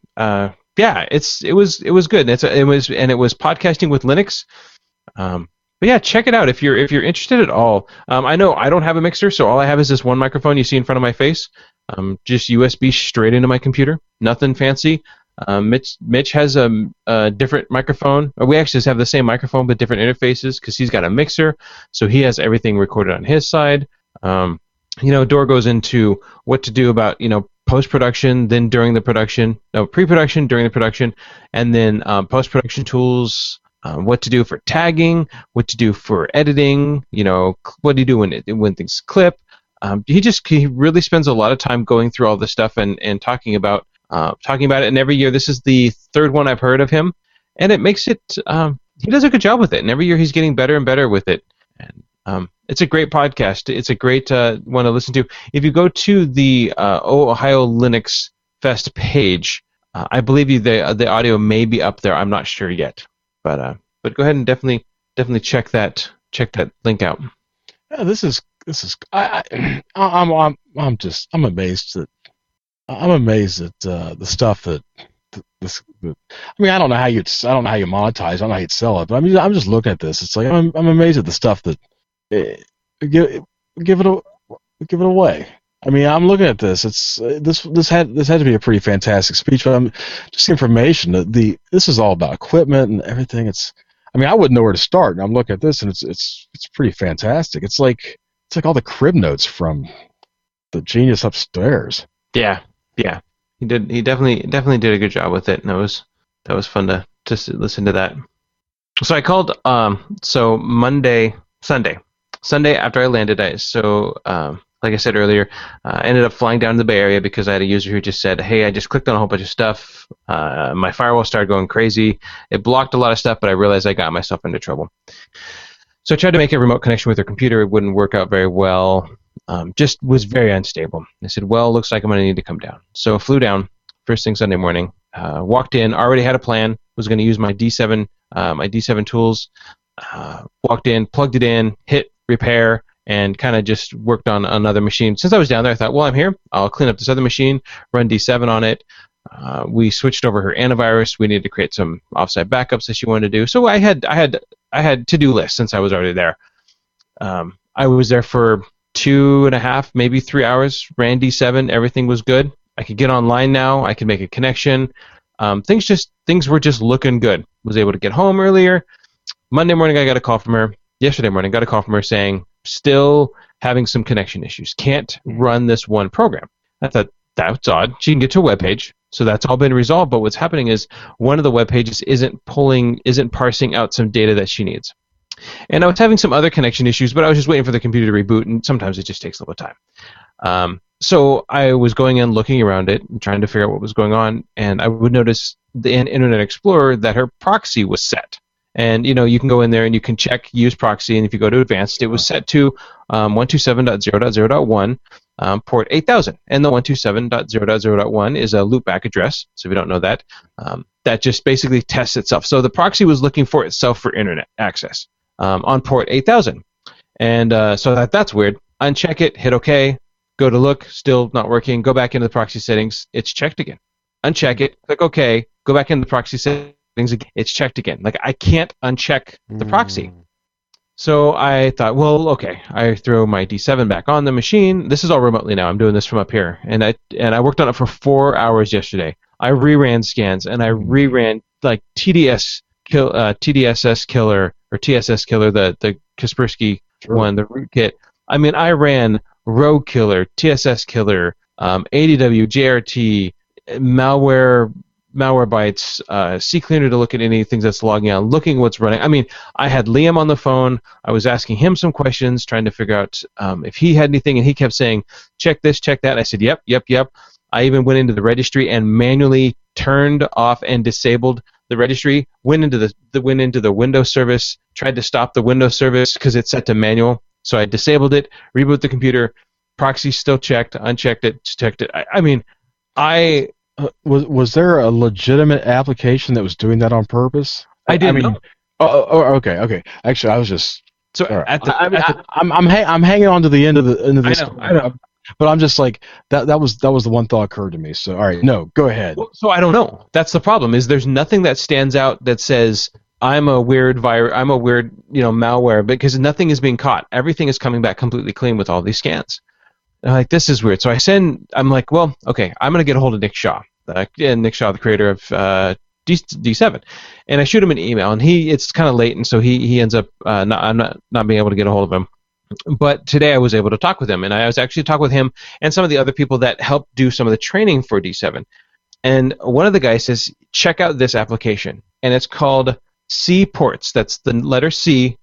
It was good. It was podcasting with Linux. But yeah, check it out if you're interested at all. I know I don't have a mixer, so all I have is this one microphone you see in front of my face. Just USB straight into my computer. Nothing fancy. Mitch has a different microphone. We actually just have the same microphone but different interfaces because he's got a mixer, so he has everything recorded on his side. Dor goes into what to do about post-production, then during the production, pre-production, during the production, and then post-production tools. What to do for tagging, what to do for editing. What do you do when things clip. He really spends a lot of time going through all this stuff and talking about it. And every year, this is the third one I've heard of him, and it makes it. He does a good job with it, and every year he's getting better and better with it. And it's a great podcast. It's a great one to listen to. If you go to the Ohio Linux Fest page, I believe the audio may be up there. I'm not sure yet, but go ahead and definitely check that link out. Yeah, this is I'm amazed at the stuff that I don't know how you monetize. I don't know how you'd sell it, but I'm just looking at this. It's like I'm amazed at the stuff that give it away. I'm looking at this. It's this had to be a pretty fantastic speech, but just information. This is all about equipment and everything. I wouldn't know where to start. And I'm looking at this, and it's pretty fantastic. It's like all the crib notes from the genius upstairs. Yeah. He did. He definitely did a good job with it, and that was fun to listen to that. So I called. Sunday after I landed, like I said earlier, I ended up flying down to the Bay Area because I had a user who just said, hey, I just clicked on a whole bunch of stuff. My firewall started going crazy. It blocked a lot of stuff, but I realized I got myself into trouble. So I tried to make a remote connection with her computer. It wouldn't work out very well. Just was very unstable. I said, well, looks like I'm going to need to come down. So I flew down first thing Sunday morning, walked in, already had a plan, was going to use my D7 tools, walked in, plugged it in, hit repair, and kind of just worked on another machine. Since I was down there, I thought, well, I'm here. I'll clean up this other machine, run D7 on it. We switched over her antivirus. We needed to create some offsite backups that she wanted to do. So I had to-do lists since I was already there. I was there for 2.5, maybe 3 hours, ran D7. Everything was good. I could get online now. I could make a connection. Things were just looking good. Was able to get home earlier. Monday morning, I got a call from her. Yesterday morning, got a call from her saying, still having some connection issues. Can't run this one program. I thought, that's odd. She can get to a web page, so that's all been resolved. But what's happening is one of the web pages isn't parsing out some data that she needs. And I was having some other connection issues, but I was just waiting for the computer to reboot, and sometimes it just takes a little time. So I was going in, looking around it, and trying to figure out what was going on, and I would notice in Internet Explorer that her proxy was set. And you can go in there and you can check use proxy, and if you go to advanced, it was set to 127.0.0.1 port 8000, and the 127.0.0.1 is a loopback address. So if you don't know that, that just basically tests itself. So the proxy was looking for itself for internet access on port 8000, and so that's weird. Uncheck it, hit OK, go to look, still not working. Go back into the proxy settings, it's checked again. Uncheck it, click OK, go back into the proxy settings. It's checked again. Like, I can't uncheck the proxy. So I thought, well, okay. I throw my D7 back on the machine. This is all remotely now. I'm doing this from up here, and I worked on it for 4 hours yesterday. I reran scans, and I reran like TDSS killer or TSS killer, the Kaspersky one, the rootkit. I ran Rogue Killer, TSS Killer, ADW, JRT, Malwarebytes, CCleaner to look at any things that's logging out, looking what's running. I had Liam on the phone. I was asking him some questions, trying to figure out if he had anything, and he kept saying, check this, check that. I said, yep. I even went into the registry and manually turned off and disabled the registry, went into the Windows service, tried to stop the Windows service because it's set to manual. So I disabled it, reboot the computer, proxy still checked, unchecked it, checked it. Was there a legitimate application that was doing that on purpose? I didn't know. Okay. Actually, I was just So all right. at the, I'm hanging on to the end of this. I know. But I'm just like that was the one thought occurred to me. So all right, no, go ahead. Well, so I don't know. That's the problem. Is there's nothing that stands out that says I'm a weird virus. I'm a weird malware, because nothing is being caught. Everything is coming back completely clean with all these scans. And I'm like, this is weird. So I'm like, well, okay, I'm gonna get a hold of Nick Shaw. Nick Shaw, the creator of D7, and I shoot him an email, and it's kind of late, and so he ends up not being able to get a hold of him. But today I was able to talk with him, and I was actually talking with him and some of the other people that helped do some of the training for D7. And one of the guys says, check out this application, and it's called C-Ports. That's the letter C,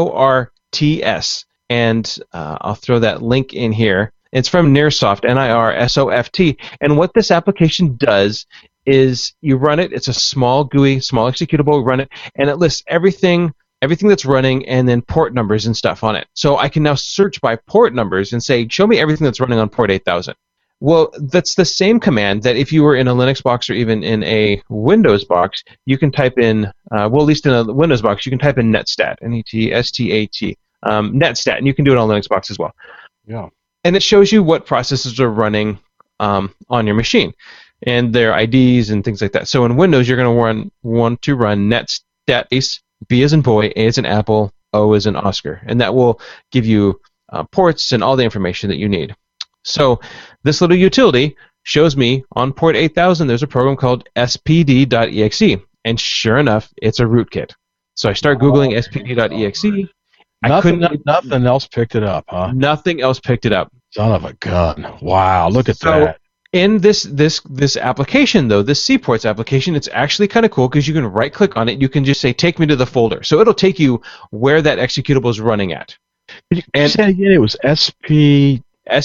Ports, and I'll throw that link in here. It's from Nirsoft, Nirsoft, and what this application does is you run it. It's a small GUI, small executable. Run it, and it lists everything that's running, and then port numbers and stuff on it. So I can now search by port numbers and say, show me everything that's running on port 8000. Well, that's the same command that if you were in a Linux box or even in a Windows box, you can type in, at least in a Windows box, you can type in netstat, N-E-T-S-T-A-T, netstat, and you can do it on Linux box as well. Yeah. And it shows you what processes are running on your machine and their IDs and things like that. So in Windows, you're going to want to run netstat B as in boy, A as in apple, O as in Oscar, and that will give you ports and all the information that you need. So this little utility shows me on port 8000 there's a program called spd.exe, and sure enough, it's a rootkit. So I start Googling spd.exe. Nothing else picked it up, huh? Nothing else picked it up. Son of a gun. Wow, look at that. In this application, though, this C-Ports application, it's actually kind of cool because you can right-click on it. You can just say, take me to the folder. So it'll take you where that executable is running at. Could you say again? It was spd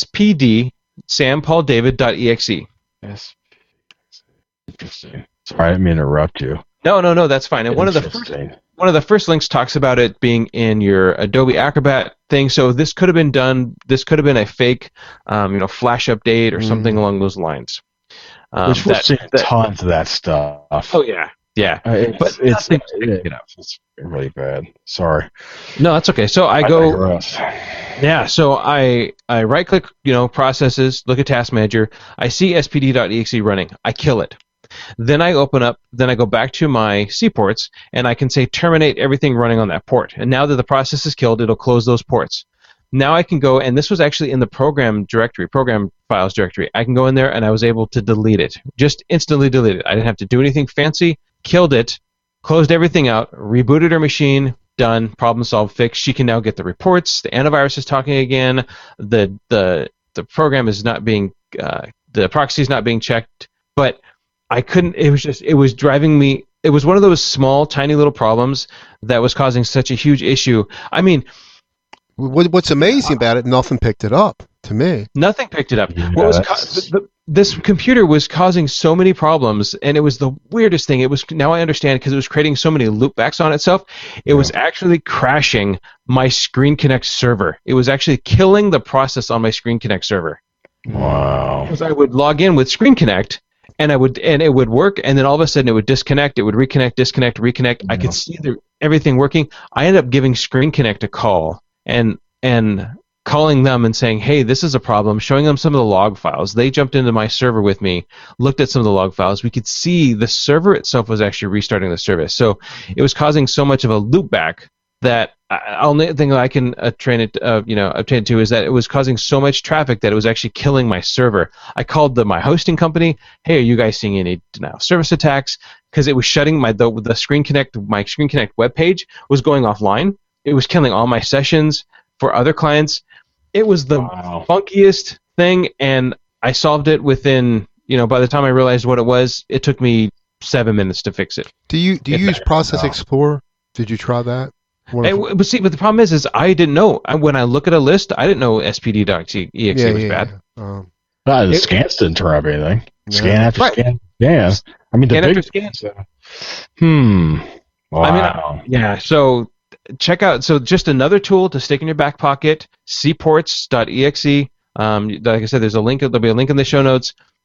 sampauldavid.exe. Interesting. Sorry, I didn't mean to interrupt you. No, that's fine. And one of the first links talks about it being in your Adobe Acrobat thing. So this could have been done. This could have been a fake, flash update or something along those lines. Which we've seen tons of that stuff. Oh yeah. But it's really bad. Sorry. No, that's okay. So I go. Yeah. So I right click, processes, look at Task Manager. I see spd.exe running. I kill it. Then I go back to my C-Ports, and I can say terminate everything running on that port. And now that the process is killed, it'll close those ports. Now I can go, and this was actually in the program files directory. I can go in there, and I was able to delete it. Just instantly delete it. I didn't have to do anything fancy. Killed it, closed everything out, rebooted her machine, done, problem solved, fixed. She can now get the reports. The antivirus is talking again. The program is not being, the proxy is not being checked, but I couldn't. It was driving me. It was one of those small, tiny little problems that was causing such a huge issue. I mean, what's amazing about it? Nothing picked it up. To me, nothing picked it up. Yeah, this computer was causing so many problems, and it was the weirdest thing. It was, now I understand, because it was creating so many loopbacks on itself. It was actually crashing my Screen Connect server. It was actually killing the process on my Screen Connect server. Wow. Because I would log in with Screen Connect, and it would work, and then all of a sudden it would disconnect. It would reconnect, disconnect, reconnect. I could see everything working. I ended up giving Screen Connect a call and calling them and saying, hey, this is a problem, showing them some of the log files. They jumped into my server with me, looked at some of the log files. We could see the server itself was actually restarting the service. So it was causing so much of a loopback that the only thing I can obtain it to is that it was causing so much traffic that it was actually killing my server. I called my hosting company. Hey, are you guys seeing any denial of service attacks? Because it was shutting the Screen Connect. My Screen Connect webpage was going offline. It was killing all my sessions for other clients. It was the funkiest thing, and I solved it within. By the time I realized what it was, it took me 7 minutes to fix it. Do you use Process Explorer? Did you try that? But the problem is I didn't know. When I look at a list, I didn't know spd.exe was bad. The scans didn't turn up anything. Scan after scan. Yeah. I mean, scan after scan. Wow. So check out. So just another tool to stick in your back pocket. Cports.exe. Like I said, there'll be a link in the show notes.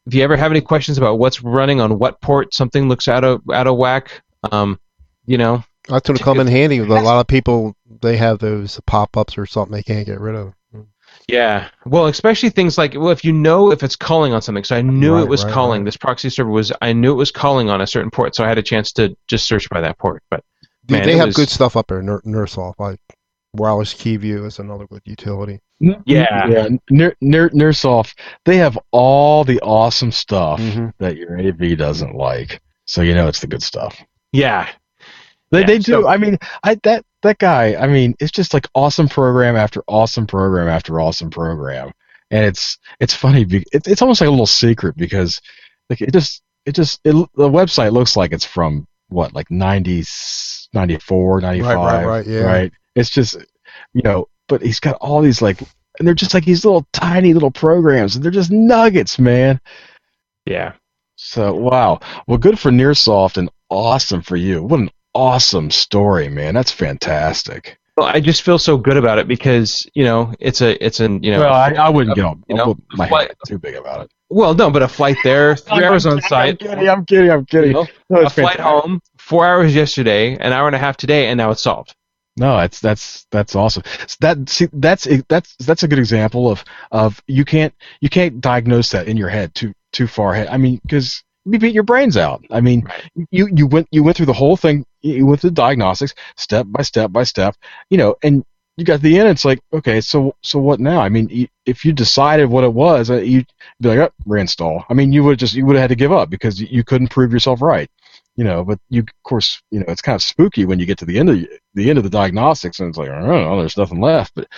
if you ever have any questions about what's running on what port, something looks out of whack, you know. That's going to come in handy with a lot of people. They have those pop-ups or something they can't get rid of. Yeah, well, especially things like, well, if you know if it's calling on something. So I knew it was calling. Right. This proxy server I knew it was calling on a certain port, so I had a chance to just search by that port. But man, they have good stuff up there. Nursoft, like Wireless Keyview is another good utility. Yeah. Nursoft, they have all the awesome stuff that your AV doesn't like. So it's the good stuff. Yeah. They do. So, I mean, that guy, I mean, it's just like awesome program after awesome program after awesome program. And it's funny. It's almost like a little secret because like the website looks like it's from what, like 90s, 94, 95. Right, yeah. Right. It's just, but he's got all these like, and they're just like these little tiny little programs and they're just nuggets, man. Yeah. So, wow. Well, good for Nearsoft and awesome for you. What an awesome story, man. That's fantastic. Well, I just feel so good about it because, it's Well, I wouldn't put my head too big about it. Well, no, but a flight there, 3 hours on site. I'm kidding. A flight home, 4 hours yesterday, an hour and a half today, and now it's solved. No, that's awesome. That's a good example of you can't diagnose that in your head too far ahead. I mean, because you beat your brains out. I mean, right. you went through the whole thing. You went through the diagnostics step by step by step. And you got to the end. It's like, okay, so what now? I mean, if you decided what it was, you'd be like, reinstall. I mean, you would have had to give up because you couldn't prove yourself right. But of course, it's kind of spooky when you get to the end of the diagnostics, and it's like, oh, there's nothing left. But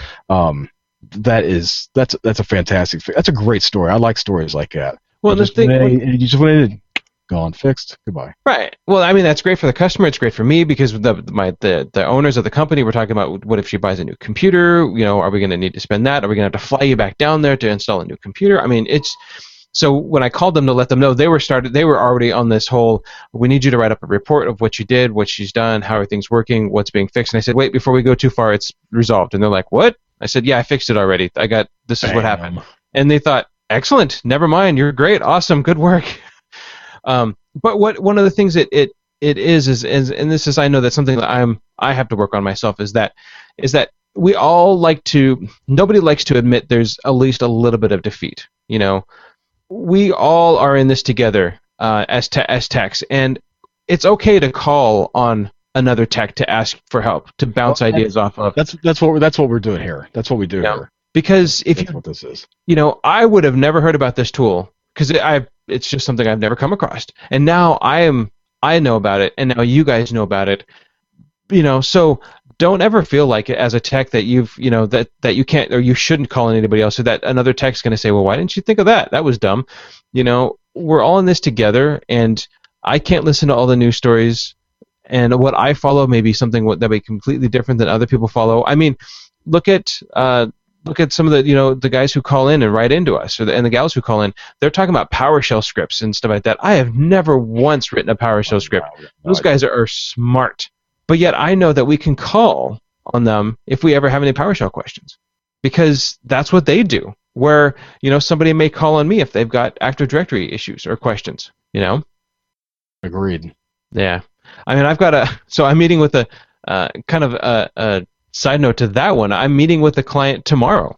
that's a fantastic. That's a great story. I like stories like that. Well, you just went in, gone, fixed, goodbye. Right. Well, I mean, that's great for the customer. It's great for me because the owners of the company were talking about what if she buys a new computer? Are we going to need to spend that? Are we going to have to fly you back down there to install a new computer? I mean, So when I called them to let them know, they were already on this whole, we need you to write up a report of what you did, what she's done, how everything's working, what's being fixed. And I said, wait, before we go too far, it's resolved. And they're like, what? I said, yeah, I fixed it already. This is what happened. And they thought, excellent, never mind, you're great, awesome, good work. But one of the things it is, and this is, I know that's something that I have to work on myself, is that we all nobody likes to admit there's at least a little bit of defeat, We all are in this together as techs, and it's okay to call on another tech to ask for help, to bounce ideas off of. That's what we're doing here. That's what we do here. Because that's what this is. I would have never heard about this tool because it's just something I've never come across, and now I know about it, and now you guys know about it. So don't ever feel like as a tech that you've that you can't or you shouldn't call on anybody else, or that another tech's going to say, well, why didn't you think of that? That was dumb. We're all in this together, and I can't listen to all the news stories, and what I follow may be something that be completely different than other people follow. I mean, look at some of the guys who call in and write into us, and the gals who call in. They're talking about PowerShell scripts and stuff like that. I have never once written a PowerShell script. Those guys are smart. But yet I know that we can call on them if we ever have any PowerShell questions, because that's what they do. Where somebody may call on me if they've got Active Directory issues or questions. Agreed. Yeah, I mean, I'm meeting with a kind of a side note to that one. I'm meeting with a client tomorrow.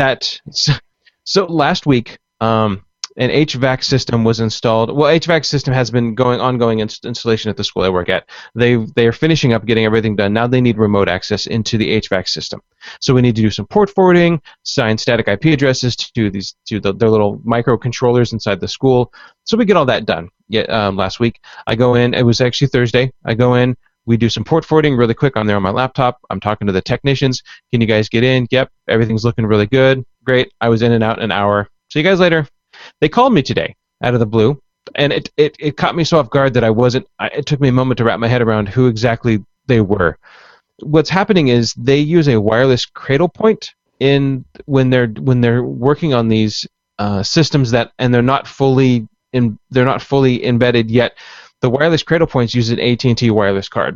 So last week, an HVAC system was installed. Well, HVAC system has been ongoing installation at the school I work at. They are finishing up getting everything done. Now they need remote access into the HVAC system. So we need to do some port forwarding, assign static IP addresses to their little microcontrollers inside the school. So we get all that done. Last week I go in. It was actually Thursday. I go in. We do some port forwarding really quick. I'm there on my laptop. I'm talking to the technicians. Can you guys get in? Yep. Everything's looking really good. Great. I was in and out in an hour. See you guys later. They called me today out of the blue, and it caught me so off guard that it took me a moment to wrap my head around who exactly they were. What's happening is they use a wireless cradle point when they're working on these systems and they're not fully embedded yet. The wireless cradle points use an AT&T wireless card.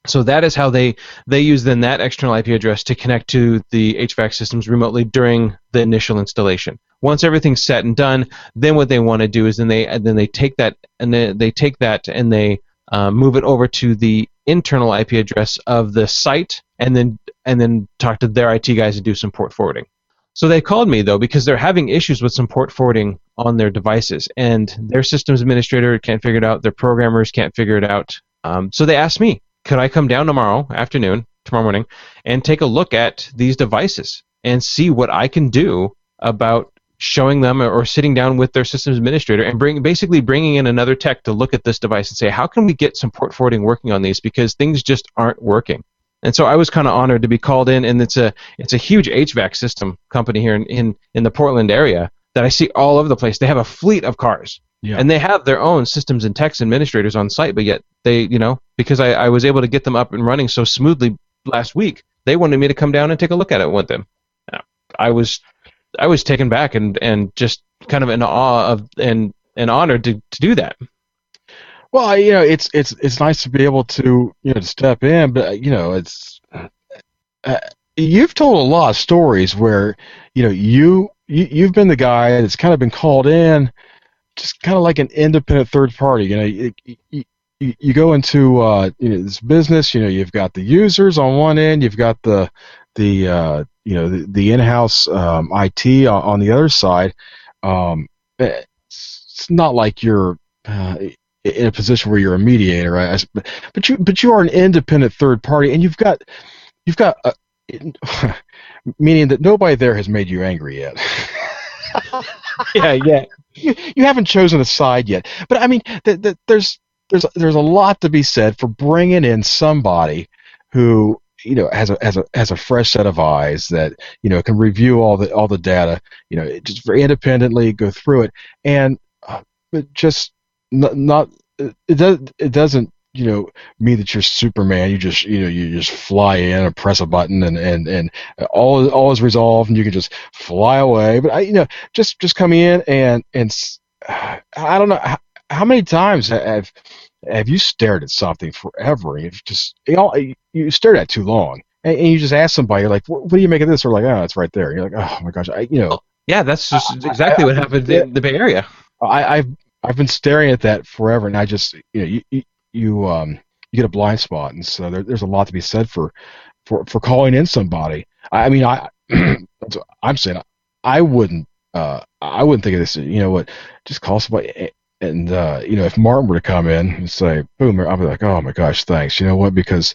So that is how they use then that external IP address to connect to the HVAC systems remotely during the initial installation. Once everything's set and done, then what they want to do is then they take that and they move it over to the internal IP address of the site, and then talk to their IT guys and do some port forwarding. So they called me though because they're having issues with some port forwarding on their devices, and their systems administrator can't figure it out. Their programmers can't figure it out. So they asked me, could I come down tomorrow morning, and take a look at these devices and see what I can do about showing them or sitting down with their systems administrator and bringing in another tech to look at this device and say, how can we get some port forwarding working on these, because things just aren't working. And so I was kind of honored to be called in, and it's a huge HVAC system company here in the Portland area that I see all over the place. They have a fleet of cars. Yeah. And they have their own systems and techs administrators on site, but yet they, because I was able to get them up and running so smoothly last week, they wanted me to come down and take a look at it with them. I was taken back and just kind of in awe of and honored to do that. Well, it's nice to be able to to step in, but it's you've told a lot of stories where you've been the guy that's kind of been called in, just kind of like an independent third party. You go into this business. You've got the users on one end, you've got the in-house IT on the other side. It's not like you're in a position where you're a mediator, right? But you are an independent third party, and you've got meaning that nobody there has made you angry yet. Yeah. You haven't chosen a side yet, but I mean, there's a lot to be said for bringing in somebody who has a fresh set of eyes that can review all the data, just very independently go through it, and but just not it doesn't mean that you're Superman. You just fly in and press a button and all is resolved and you can just fly away. But just come in and I don't know how many times have you stared at something forever and you stared at it too long and you just ask somebody, you're like, what do you make of this? Or like, oh, it's right there. You're like, oh my gosh, yeah, that's just exactly what happened in the Bay Area. I've been staring at that forever, and I just you get a blind spot, and so there's a lot to be said for calling in somebody. I'm saying I wouldn't think of this. Just call somebody, and if Martin were to come in and say, boom, I'd be like, oh my gosh, thanks. You know what? Because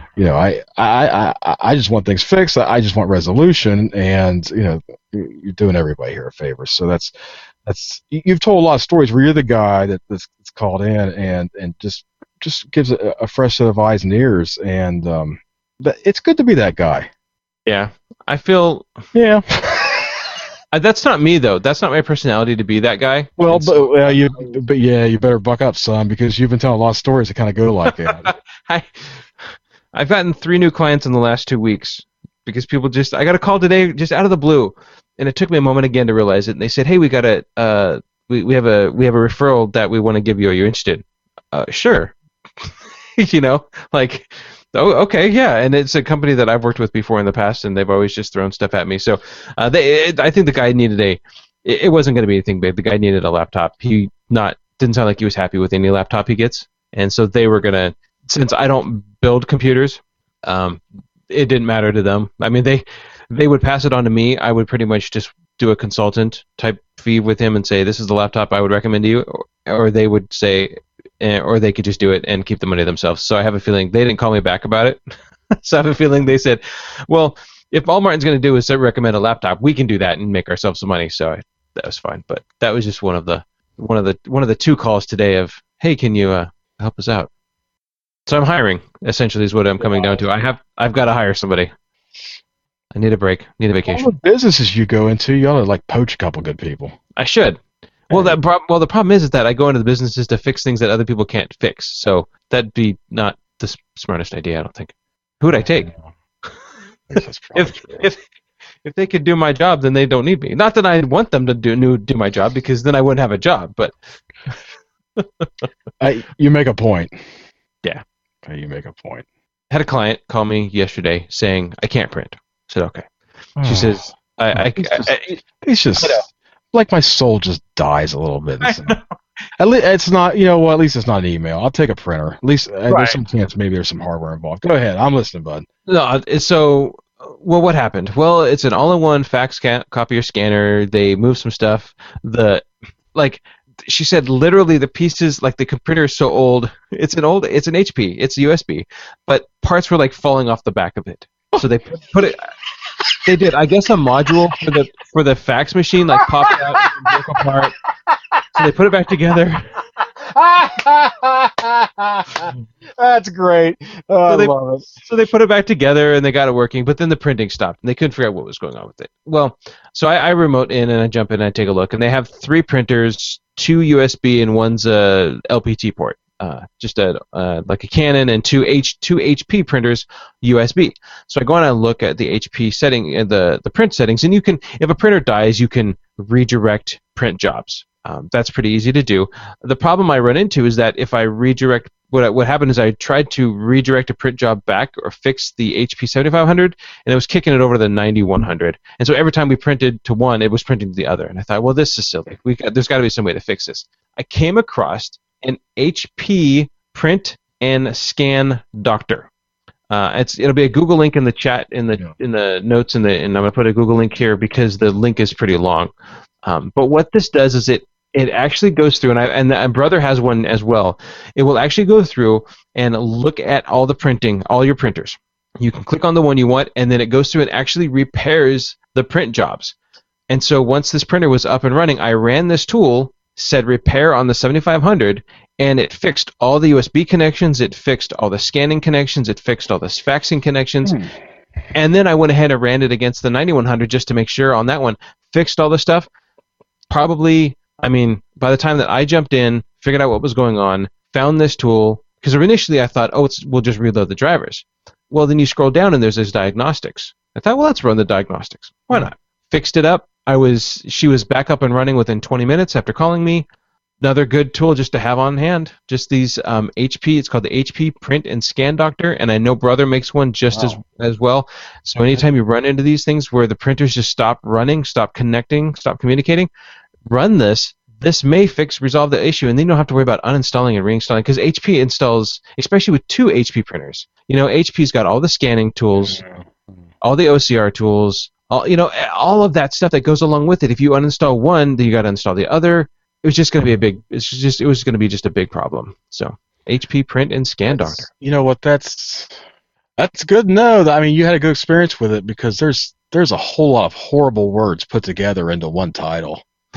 I just want things fixed. I just want resolution, and you're doing everybody here a favor. So that's you've told a lot of stories where you're the guy that's called in and just gives a fresh set of eyes and ears, and but it's good to be that guy. Yeah, I feel. Yeah. That's not me though. That's not my personality to be that guy. Well, you better buck up, son, because you've been telling a lot of stories that kind of go like that. I've gotten 3 new clients in the last 2 weeks because people I got a call today just out of the blue, and it took me a moment again to realize it. And they said, "Hey, we got we have a referral that we want to give you. Are you interested?" Sure. Like, oh, okay, yeah. And it's a company that I've worked with before in the past, and they've always just thrown stuff at me. So I think the guy needed it wasn't going to be anything big. The guy needed a laptop. He didn't sound like he was happy with any laptop he gets, and so they were gonna. Since I don't build computers, it didn't matter to them. I mean, they would pass it on to me. I would pretty much just do a consultant type fee with him and say, this is the laptop I would recommend to you, or they would say, or they could just do it and keep the money themselves. So I have a feeling they didn't call me back about it. So I have a feeling they said, well, if all Martin's going to do is recommend a laptop, we can do that and make ourselves some money. So that was fine. But that was just one of the 2 calls today of, hey, can you help us out? So I'm hiring, essentially, is what I'm coming down to. I've got to hire somebody. I need a break. Need a vacation. All the businesses you go into, you ought to poach a couple good people. I should. Well, the problem is that I go into the businesses to fix things that other people can't fix. So that'd be not the smartest idea, I don't think. Who would I take? If they could do my job, then they don't need me. Not that I want them to do my job, because then I wouldn't have a job. But you make a point. Yeah. You make a point. had a client call me yesterday saying, I can't print. I said, okay. She says, it's just like my soul just dies a little bit. At least it's not, at least it's not an email. I'll take a printer. At least there's some chance maybe there's some hardware involved. Go ahead. I'm listening, bud. No, so, well, what happened? Well, it's an all-in-one fax copier scanner. They moved some stuff. She said literally the pieces, like the printer is so old. It's an HP. It's USB, but parts were like falling off the back of it. So they put it. They did. I guess a module for the fax machine like popped out and broke apart. So they put it back together. That's great. I love it. So they put it back together and they got it working, but then the printing stopped and they couldn't figure out what was going on with it. Well, so I remote in and I jump in and I take a look, and they have 3 printers, 2 USB and one's a LPT port. Just like a Canon, and 2 HP printers USB. So I go on and look at the HP setting, the print settings, and you can, if a printer dies, you can redirect print jobs. That's pretty easy to do. The problem I run into is that if I redirect, what happened is I tried to redirect a print job back or fix the HP 7500, and it was kicking it over to the 9100. And so every time we printed to one, it was printing to the other. And I thought, well, this is silly. There's got to be some way to fix this. I came across an HP print and scan doctor. It'll be a Google link in the chat in the notes, and I'm going to put a Google link here because the link is pretty long. But what this does is it actually goes through, and my brother has one as well. It will actually go through and look at all the printing, all your printers. You can click on the one you want, and then it goes through and actually repairs the print jobs. And so once this printer was up and running, I ran this tool, said repair on the 7500, and it fixed all the USB connections, it fixed all the scanning connections, it fixed all the faxing connections. And then I went ahead and ran it against the 9100 just to make sure on that one, fixed all the stuff. Probably, by the time that I jumped in, figured out what was going on, found this tool, because initially I thought, we'll just reload the drivers. Well, then you scroll down and there's this diagnostics. I thought, well, let's run the diagnostics. Why not? Fixed it up. She was back up and running within 20 minutes after calling me. Another good tool just to have on hand. Just these HP. It's called the HP Print and Scan Doctor, and I know Brother makes one just as well. So anytime you run into these things where the printers just stop running, stop connecting, stop communicating, run this. This may resolve the issue, and then you don't have to worry about uninstalling and reinstalling, because HP installs, especially with 2 HP printers. HP's got all the scanning tools, all the OCR tools, all of that stuff that goes along with it. If you uninstall one, then you got to install the other. It was just going to be just a big problem. So HP Print and Scan Doctor. You know what? That's good to know. You had a good experience with it, because there's a whole lot of horrible words put together into one title.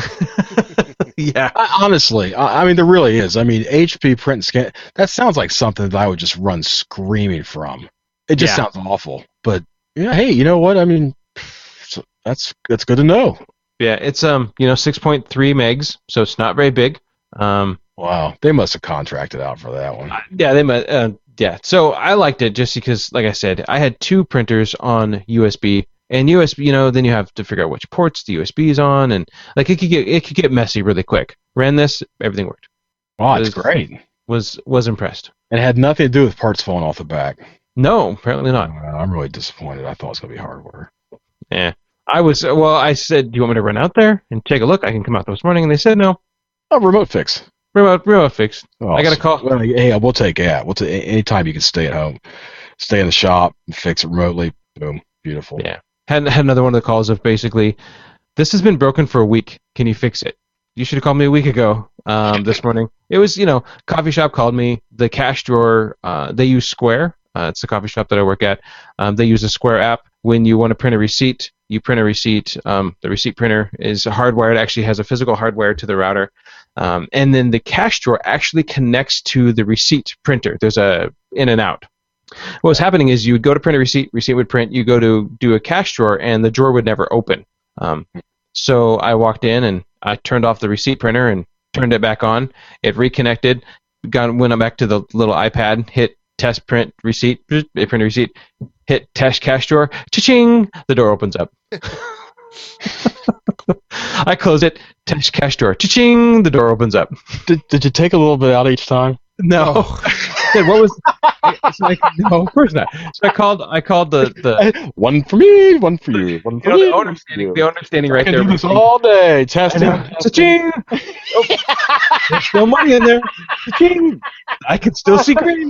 Yeah. Honestly, there really is. HP Print and Scan. That sounds like something that I would just run screaming from. It just sounds awful. But hey, you know what? That's good to know. Yeah, it's 6.3 megs, so it's not very big. Wow, they must have contracted out for that one. Yeah, they must. Yeah, so I liked it just because, like I said, I had 2 printers on USB, and USB. Then you have to figure out which ports the USB is on, and it could get messy really quick. Ran this, everything worked. Wow, that's great. Was impressed. It had nothing to do with parts falling off the back. No, apparently not. I'm really disappointed. I thought it was going to be hardware. Yeah. I said, do you want me to run out there and take a look? I can come out this morning. And they said, no. Oh, remote fix. Remote fix. Oh, I got a call. Well, hey, we'll take it. Anytime you can stay at home, stay in the shop, and fix it remotely. Boom. Beautiful. Yeah. Had another one of the calls of basically, this has been broken for a week. Can you fix it? You should have called me a week ago this morning. It was, coffee shop called me. The cash drawer, they use Square. It's the coffee shop that I work at. They use a Square app. When you want to print a receipt, you print a receipt. The receipt printer is hardwired. It actually has a physical hardware to the router. And then the cash drawer actually connects to the receipt printer. There's a in and out. What was happening is you would go to print a receipt would print, you go to do a cash drawer, and the drawer would never open. So I walked in, and I turned off the receipt printer and turned it back on. It reconnected, went back to the little iPad, hit test print receipt, print a receipt, hit test cash drawer, cha-ching, the door opens up. I close it, cash drawer, cha-ching, the door opens up. Did you take a little bit out each time? No. said, "What was?" It's like, no, of course not. So I called the one for me, one for you, one for you know, me. the owner standing I right can there. do this all day. Testing. Cha-ching! Oh, there's still money in there. Cha-ching! I can still see green.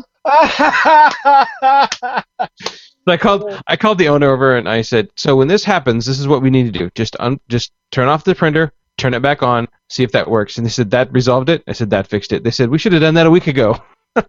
So I called the owner over and I said, "So when this happens, this is what we need to do. Just turn off the printer, turn it back on, see if that works." And they said, "That resolved it?" I said, "That fixed it." They said, "We should have done that a week ago."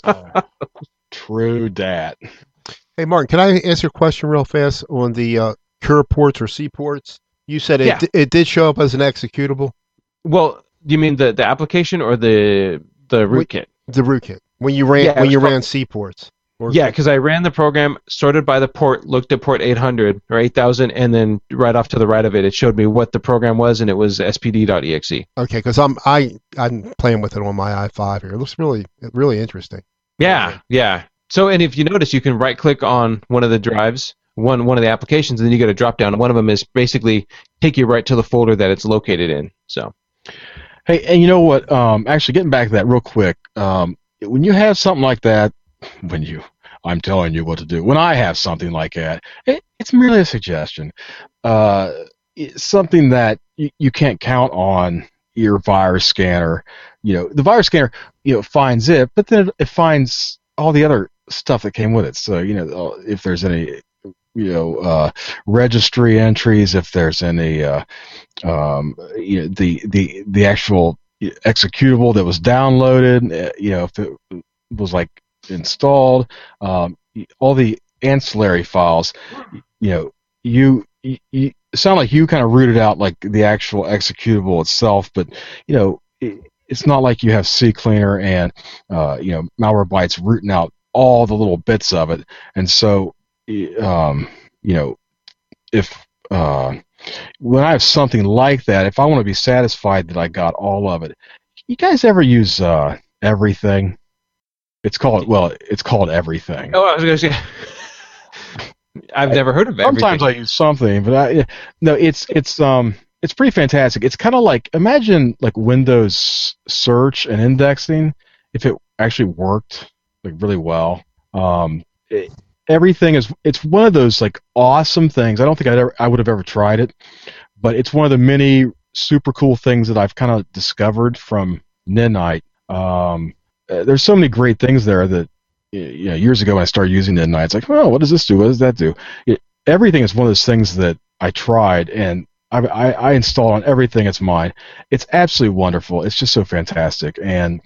True dat. Hey, Martin, can I answer a question real fast on the cure ports or C ports? You said Yeah. it did show up as an executable. Well, you mean the application or the rootkit? The rootkit when you ran C ports. Yeah, because I ran the program, sorted by the port, looked at port 800 or 8000, and then right off to the right of it, it showed me what the program was, and it was spd.exe. Okay, because I'm playing with it on my i5 here. It looks really interesting. Yeah. So, and if you notice, you can right-click on one of the drives, one of the applications, and then you get a drop-down. One of them is basically take you right to the folder that it's located in. So, hey, and you know what? Actually, getting back to that real quick, when you have something like that, I'm telling you what to do. When I have something like that, it's merely a suggestion. It's something that you can't count on your virus scanner. The virus scanner, finds it, but then it finds all the other stuff that came with it. So, if there's any, registry entries, if there's any, the actual executable that was downloaded, if it was like installed, all the ancillary files, you sound like you kind of rooted out like the actual executable itself, but it's not like you have CCleaner and Malwarebytes rooting out all the little bits of it. And so if when I have something like that, if I want to be satisfied that I got all of it, you guys ever use everything? It's called everything. oh, I was going to say, I've never heard of it. Sometimes I use something, but it's pretty fantastic. It's kind of like, imagine like Windows search and indexing if it actually worked like really well. Everything it's one of those like awesome things. I don't think I would have ever tried it, but it's one of the many super cool things that I've kind of discovered from Ninite. There's so many great things there that years ago when I started using Ninite, it's like, oh, what does this do? What does that do? Everything is one of those things that I tried and I installed on everything that's mine. It's absolutely wonderful. It's just so fantastic. And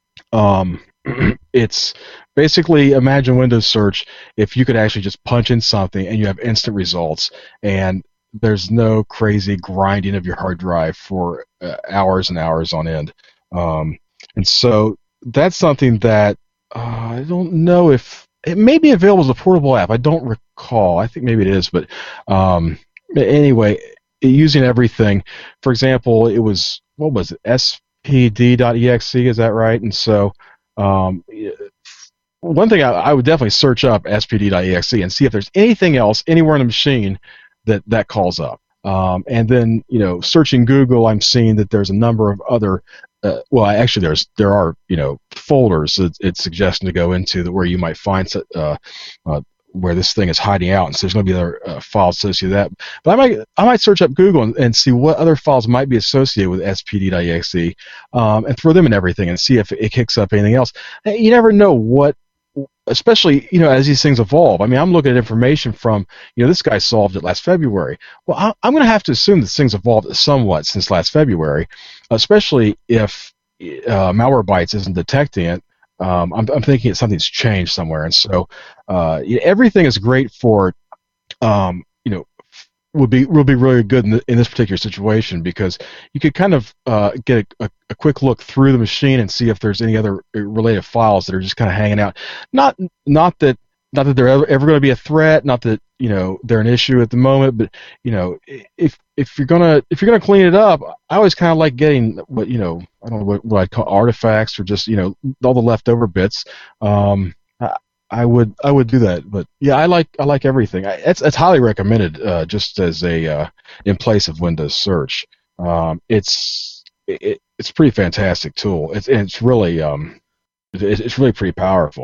it's basically, imagine Windows search if you could actually just punch in something and you have instant results, and there's no crazy grinding of your hard drive for hours and hours on end. And so that's something that I don't know if it may be available as a portable app. I don't recall. I think maybe it is, but anyway, using everything. For example, it was, what was it, spd.exe, is that right? And so one thing I would definitely search up spd.exe and see if there's anything else anywhere on the machine that calls up. And then, searching Google, I'm seeing that there's a number of other actually, there are folders that it's suggesting to go into where you might find where this thing is hiding out, and so there's going to be other files associated with that. But I might search up Google and see what other files might be associated with spd.exe, and throw them in everything and see if it kicks up anything else. You never know what. Especially, as these things evolve. I mean, I'm looking at information from, this guy solved it last February. Well, I'm going to have to assume this thing's evolved somewhat since last February, especially if Malwarebytes isn't detecting it. I'm thinking something's changed somewhere. And so everything is great for, will be really good in this particular situation, because you could kind of get a quick look through the machine and see if there's any other related files that are just kind of hanging out. Not that they're ever going to be a threat, not that they're an issue at the moment, but if you're gonna clean it up, I always kind of like getting what I don't know what I'd call artifacts, or just all the leftover bits. I would do that, but yeah, I like everything. It's highly recommended, just as a in place of Windows search. It's a pretty fantastic tool. It's really it's really pretty powerful.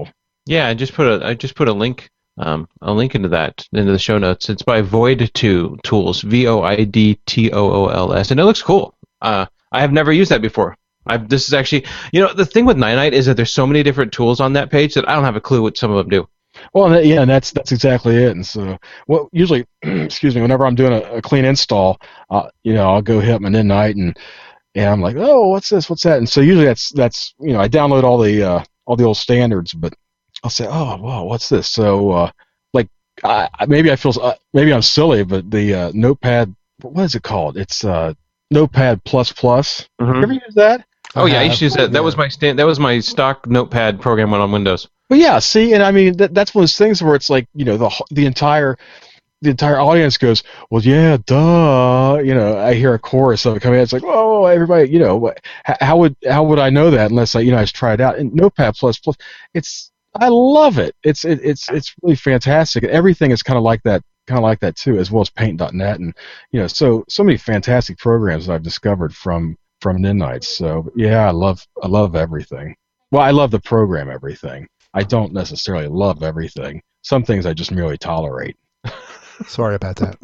Yeah, I just put a link into the show notes. It's by Void2 Tools, VOIDTOOLS, and it looks cool. I have never used that before. This is actually, the thing with Night is that there's so many different tools on that page that I don't have a clue what some of them do. Well, and that's exactly it. And so, usually, excuse me, whenever I'm doing a clean install, I'll go hit my Night and I'm like, oh, what's this? What's that? And so usually that's I download all the old standards, but I'll say, oh, wow, what's this? So maybe I feel maybe I'm silly, but the Notepad, what is it called? It's Notepad plus plus. Mm-hmm. You ever use that? Oh yeah, I used to use that. That was my stock Notepad program when on Windows. But yeah, see, and I mean that's one of those things where it's like the entire audience goes, well, yeah, duh. I hear a chorus of it coming in. It's like, whoa, everybody, how would I know that unless I just try it out? And Notepad plus plus, I love it. It's really fantastic, and everything is kind of like that too, as well as Paint.net, and so many fantastic programs that I've discovered from Ninites. So yeah, I love everything. Well, I love the program everything. I don't necessarily love everything. Some things I just merely tolerate. Sorry about that.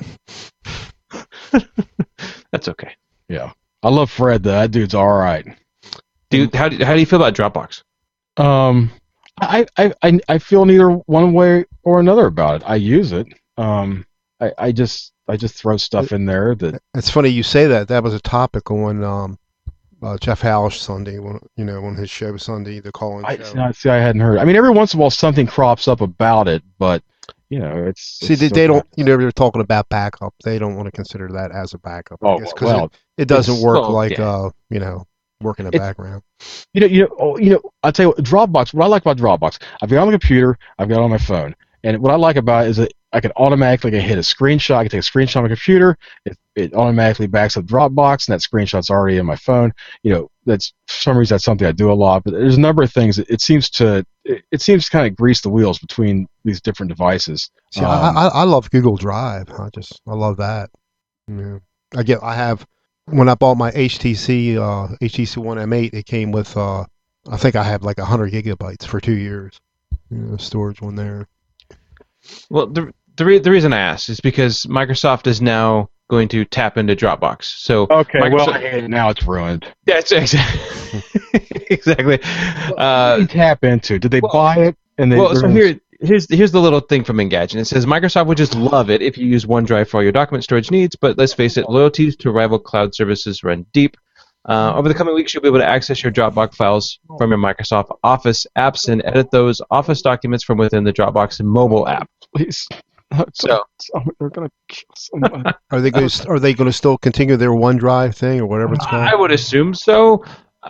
That's okay. Yeah, I love Fred though. That dude's all right. Dude, how do you feel about Dropbox? I feel neither one way or another about it. I use it. I just throw stuff in there that. It's funny you say that. That was a topic on Jeff Howell Sunday, on his show Sunday, the call-in show. I hadn't heard. I mean, every once in a while something crops up about it, but it's. See, they don't. They're talking about backup. They don't want to consider that as a backup. Because it doesn't work work in the background. I'll tell you what, Dropbox. What I like about Dropbox, I've got it on the computer, I've got it on my phone, and what I like about it is that I can automatically hit a screenshot. I can take a screenshot on my computer. It automatically backs up Dropbox, and that screenshot's already in my phone. That's for some reason that's something I do a lot. But there's a number of things. It seems to kind of grease the wheels between these different devices. See, I love Google Drive. I love that. I have. When I bought my HTC One M8, it came with I think I have like 100 gigabytes for 2 years. Storage one there. Well, the reason I asked is because Microsoft is now going to tap into Dropbox. So okay, now it's ruined. That's exactly. Exactly. What did they tap into? Did they buy it? And here's the little thing from Engadget. It says Microsoft would just love it if you use OneDrive for all your document storage needs, but let's face it, loyalties to rival cloud services run deep. Over the coming weeks, you'll be able to access your Dropbox files from your Microsoft Office apps and edit those Office documents from within the Dropbox mobile app. Please. So they're gonna kill somebody. Are they going to still continue their OneDrive thing or whatever it's called? I would assume so.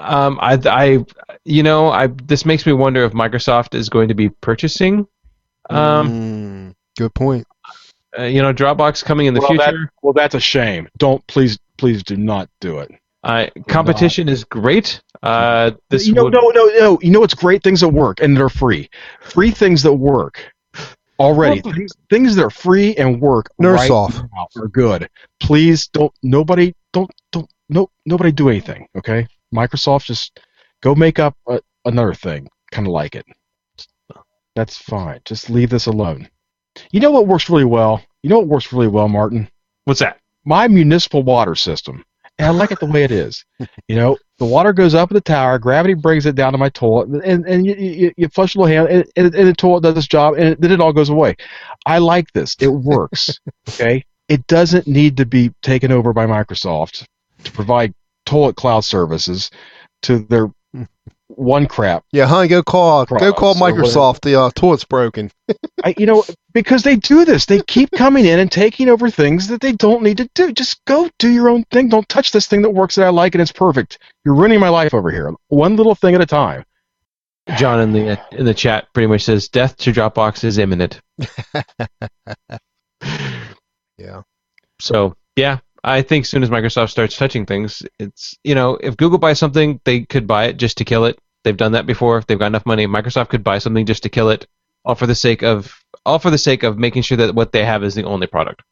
This makes me wonder if Microsoft is going to be purchasing. Good point. Dropbox coming in the future. That's a shame. Please do not do it. Competition is great. No. You know what's great? Things that work and they're free. Free things that work already. Things that are free and work Nursoft right now are good. Please nobody do anything. Okay, Microsoft, just go make up another thing, kind of like it. That's fine. Just leave this alone. You know what works really well? Martin? What's that? My municipal water system. And I like it the way it is. The water goes up in the tower, gravity brings it down to my toilet, and you flush a little hand, and the toilet does its job, and then it all goes away. I like this. It works. Okay? It doesn't need to be taken over by Microsoft to provide toilet cloud services to their one crap. Yeah, honey, go call Microsoft. The toilet's broken. Because they do this. They keep coming in and taking over things that they don't need to do. Just go do your own thing. Don't touch this thing that works that I like and it's perfect. You're ruining my life over here. One little thing at a time. John in the chat pretty much says death to Dropbox is imminent. Yeah. So yeah, I think as soon as Microsoft starts touching things, it's if Google buys something, they could buy it just to kill it. They've done that before. If they've got enough money, Microsoft could buy something just to kill it, all for the sake of making sure that what they have is the only product.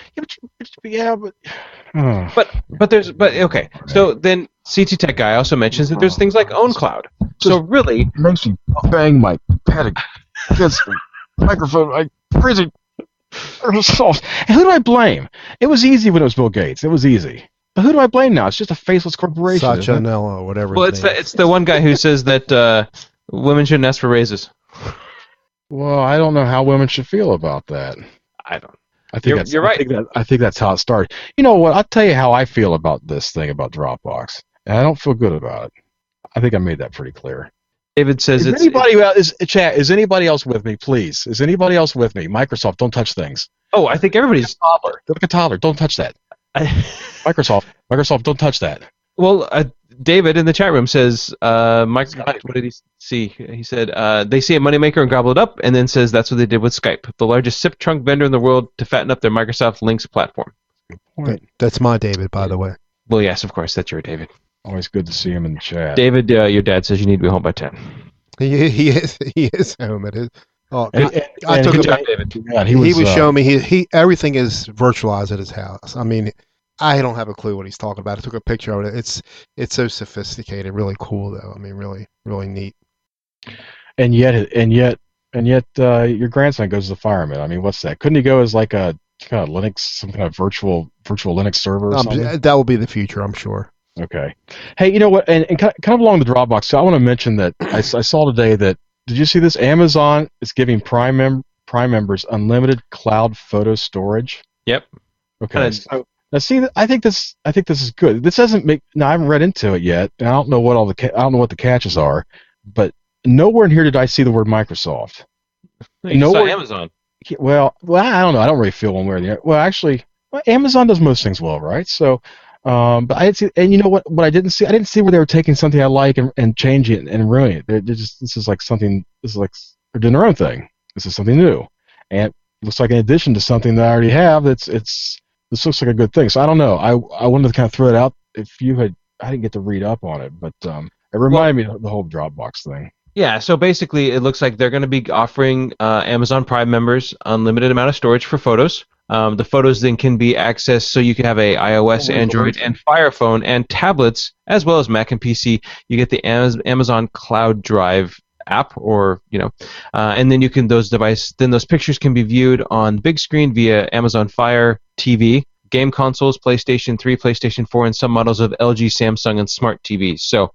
Okay. So then CT Tech guy also mentions that there's things like OwnCloud. So really, it makes me bang my pedigree. This microphone, like crazy. Microsoft. And who do I blame? It was easy when it was Bill Gates. It was easy. But who do I blame now? It's just a faceless corporation. Satya Nadella, or whatever. Well, it's the one guy who says that women shouldn't ask for raises. Well, I don't know how women should feel about that. I don't. I think You're right. I think that's how it started. You know what? I'll tell you how I feel about this thing about Dropbox, and I don't feel good about it. I think I made that pretty clear. David says Is anybody else with me, please? Is anybody else with me? Microsoft, don't touch things. Oh, I think everybody's. Toddler. They're like a toddler. Don't touch that. Microsoft, don't touch that. Well, David in the chat room says, Microsoft, what did he see? He said, they see a moneymaker and gobble it up, and then says that's what they did with Skype, the largest SIP trunk vendor in the world, to fatten up their Microsoft Links platform. Good point. That's my David, by the way. Well, yes, of course, that's your David. Always good to see him in the chat. David, your dad says you need to be home by 10. He is home at his. Oh, I took good a job, David. Yeah, he was showing me he everything is virtualized at his house. I mean, I don't have a clue what he's talking about. I took a picture of it. It's so sophisticated, really cool though. I mean, really, really neat. And yet, your grandson goes as a fireman. I mean, what's that? Couldn't he go as like a kind of Linux, some kind of virtual Linux server or something? That will be the future, I'm sure. Okay. Hey, you know what? And kind of along the Dropbox, so I want to mention that I saw today that. Did you see this? Amazon is giving Prime members unlimited cloud photo storage. Yep. Okay. So now, see, I think this is good. This doesn't make. Now, I haven't read into it yet, and I don't know what I don't know what the catches are, but nowhere in here did I see the word Microsoft. Nowhere. Amazon. Well, I don't know. I don't really feel one way or the other. Well, actually, Amazon does most things well, right? So. But I didn't see, and you know what I didn't see? I didn't see where they were taking something I like and changing it and ruining it. They're just, this is like they're doing their own thing. This is something new, and it looks like in addition to something that I already have. This looks like a good thing. So I don't know. I wanted to kind of throw it out. I didn't get to read up on it, but it reminded me of the whole Dropbox thing. Yeah, so basically it looks like they're going to be offering Amazon Prime members unlimited amount of storage for photos. The photos then can be accessed so you can have a iOS, Android, and Fire Phone and tablets, as well as Mac and PC. You get the Amazon Cloud Drive app, or and then those pictures can be viewed on big screen via Amazon Fire TV, game consoles, PlayStation 3, PlayStation 4, and some models of LG, Samsung, and smart TVs. So,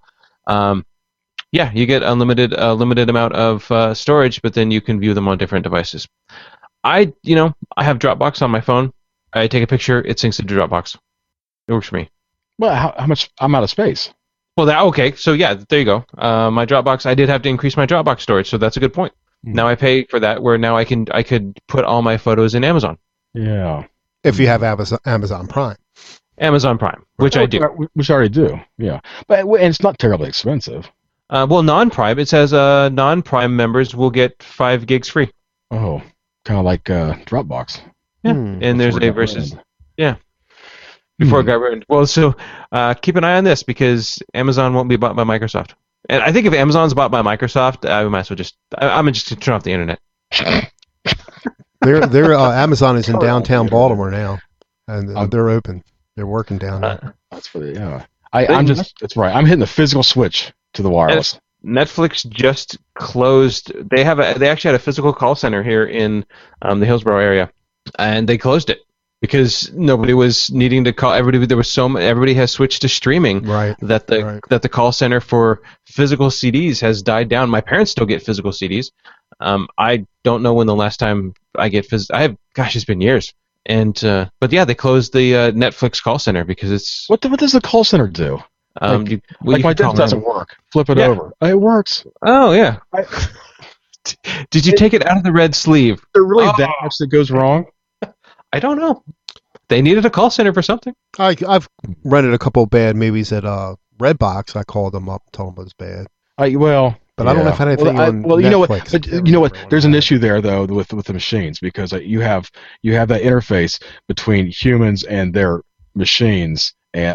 yeah, you get limited amount of storage, but then you can view them on different devices. I have Dropbox on my phone. I take a picture, it syncs into Dropbox. It works for me. Well, how much? I'm out of space. Well, okay. So yeah, there you go. My Dropbox. I did have to increase my Dropbox storage, so that's a good point. Now I pay for that, where now I could put all my photos in Amazon. Yeah. If you have Amazon Prime. Amazon Prime, which I do. Which I already do. Yeah, and it's not terribly expensive. Well, non-Prime. It says non-Prime members will get 5 gigs free. Oh. Kind of like Dropbox. Yeah, and there's a versus. Yeah. Before it got ruined. Well, so keep an eye on this, because Amazon won't be bought by Microsoft. And I think if Amazon's bought by Microsoft, I might as well I'm just going to turn off the internet. Their Amazon is in downtown Baltimore now, and they're open. They're working down there. That's for the that's right. I'm hitting the physical switch to the wireless. Netflix just closed. They actually had a physical call center here in the Hillsborough area, and they closed it because nobody was needing to call. Everybody has switched to streaming. Right. That the call center for physical CDs has died down. My parents still get physical CDs. I don't know when the last time I get it's been years. And but yeah, they closed the Netflix call center because it's. What does the call center do? My desk doesn't work. Flip it over. It works. Oh yeah. Did you take it out of the red sleeve? Is there really that much that goes wrong? I don't know. They needed a call center for something. I've rented a couple of bad movies at Redbox. I called them up and told them it was bad. But I don't know if I had anything on Netflix. You know what? There's an issue there though with the machines, because you have that interface between humans and their machines, and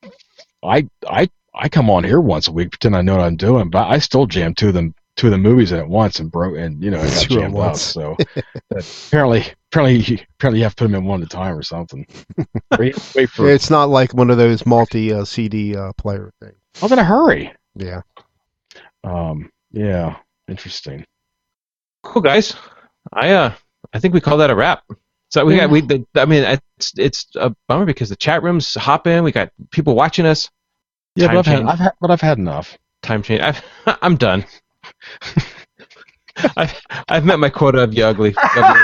I come on here once a week, pretend I know what I'm doing, but I still jam two of them movies in at once and broke, and it got jammed up. So apparently you have to put them in one at a time or something. Wait for it's not like one of those multi CD player things. I was in a hurry. Yeah. Yeah. Interesting. Cool, guys. I think we call that a wrap. So it's a bummer because the chat room's hopping. We got people watching us. Yeah, but I've had enough. Time change. I'm done. I've met my quota of you ugly.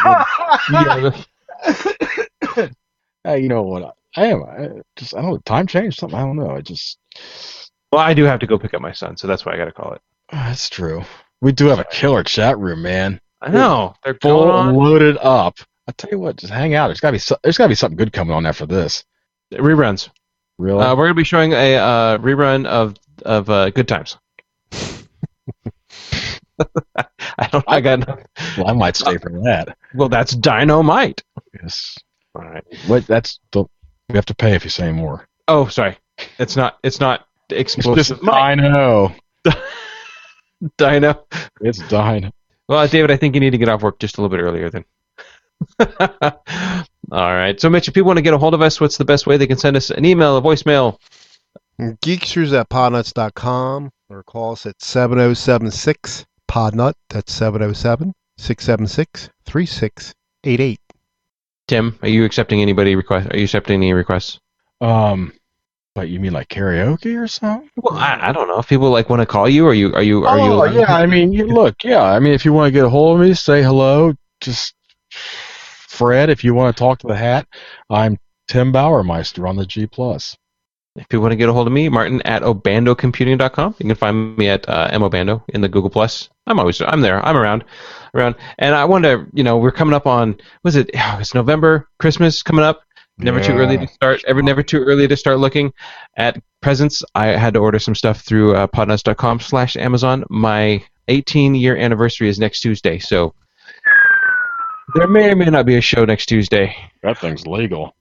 Hey, you know what? I don't know. Time change something. I don't know. Well, I do have to go pick up my son, so that's why I got to call it. That's true. We do have a killer chat room, man. I know. They're Full going on. loaded up. I tell you what, just hang out. There's got to be something good coming on after this. Reruns. Really? We're going to be showing a rerun of Good Times. I got nothing. Well, I might stay for that. Well, that's dynamite. Yes. All right. What? We have to pay if you say more. Oh, sorry. It's not explosive. It's just Dino. Dino. It's Dino. Well, David, I think you need to get off work just a little bit earlier then. All right. So, Mitch, if people want to get a hold of us, what's the best way they can send us an email, a voicemail? Geeksters@podnuts.com or call us at 7076-PODNUT. That's 707-676-3688. Tim, are you accepting anybody request? Are you accepting any requests? But you mean like karaoke or something? Well, I don't know. If people want to call you, are you? Yeah. I mean, if you want to get a hold of me, say hello. Just Fred, if you want to talk to the hat, I'm Tim Bauermeister on the G+. If you want to get a hold of me, Martin at obandocomputing.com. You can find me at mobando in the Google+. I'm there. I'm around. And I wanted to, we're coming up on, it's November, Christmas coming up. Never too early to start. Never too early to start looking at presents. I had to order some stuff through podnuts.com/Amazon. My 18-year anniversary is next Tuesday, so there may or may not be a show next Tuesday. That thing's legal.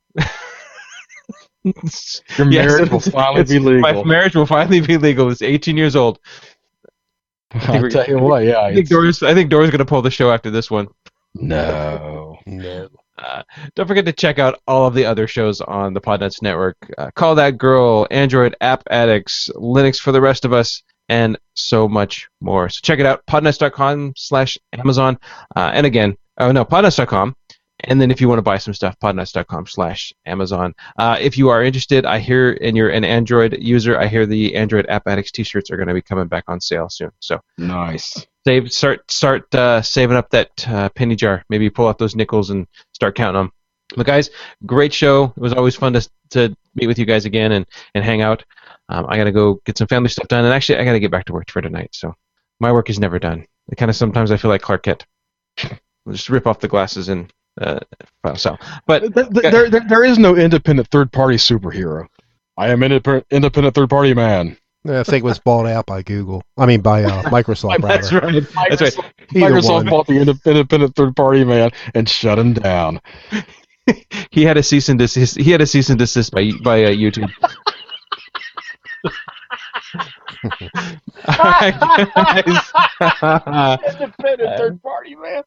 Your marriage will finally be legal. My marriage will finally be legal. It's 18 years old. I'll tell you what, yeah. I think Dora's going to pull the show after this one. No. Don't forget to check out all of the other shows on the Podnuts Network. Call That Girl, Android App Addicts, Linux for the Rest of Us, and so much more. So check it out, podnuts.com/Amazon. And again, podnuts.com. And then if you want to buy some stuff, podnuts.com/Amazon. If you are interested, I hear, and you're an Android user, I hear the Android App Addicts t-shirts are going to be coming back on sale soon. So nice. Start saving up that penny jar. Maybe pull out those nickels and start counting them. But guys, great show. It was always fun to meet with you guys again and hang out. I got to go get some family stuff done, and actually I got to get back to work for tonight. So my work is never done. Sometimes I feel like Clark Kent. I'll just rip off the glasses and but there is no independent third-party superhero. I am independent third-party man. I think it was bought out by Google. I mean, by Microsoft. That's rather. right. That's right. Microsoft bought the independent third-party man and shut him down. He had a cease and desist. He had a cease and desist by YouTube. All right, guys. Independent third-party man.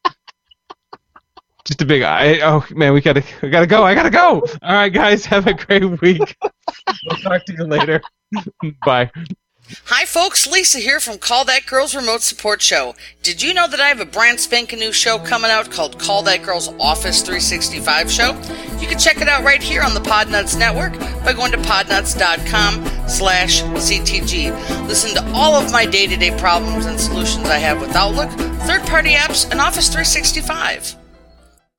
Just a big we gotta go. I gotta go. All right, guys, have a great week. We'll talk to you later. Bye. Hi folks, Lisa here from Call That Girl's Remote Support Show. Did you know that I have a brand spanking new show coming out called Call That Girl's Office 365 Show? You can check it out right here on the Podnuts Network by going to podnuts.com/CTG. Listen to all of my day-to-day problems and solutions I have with Outlook, third-party apps, and Office 365.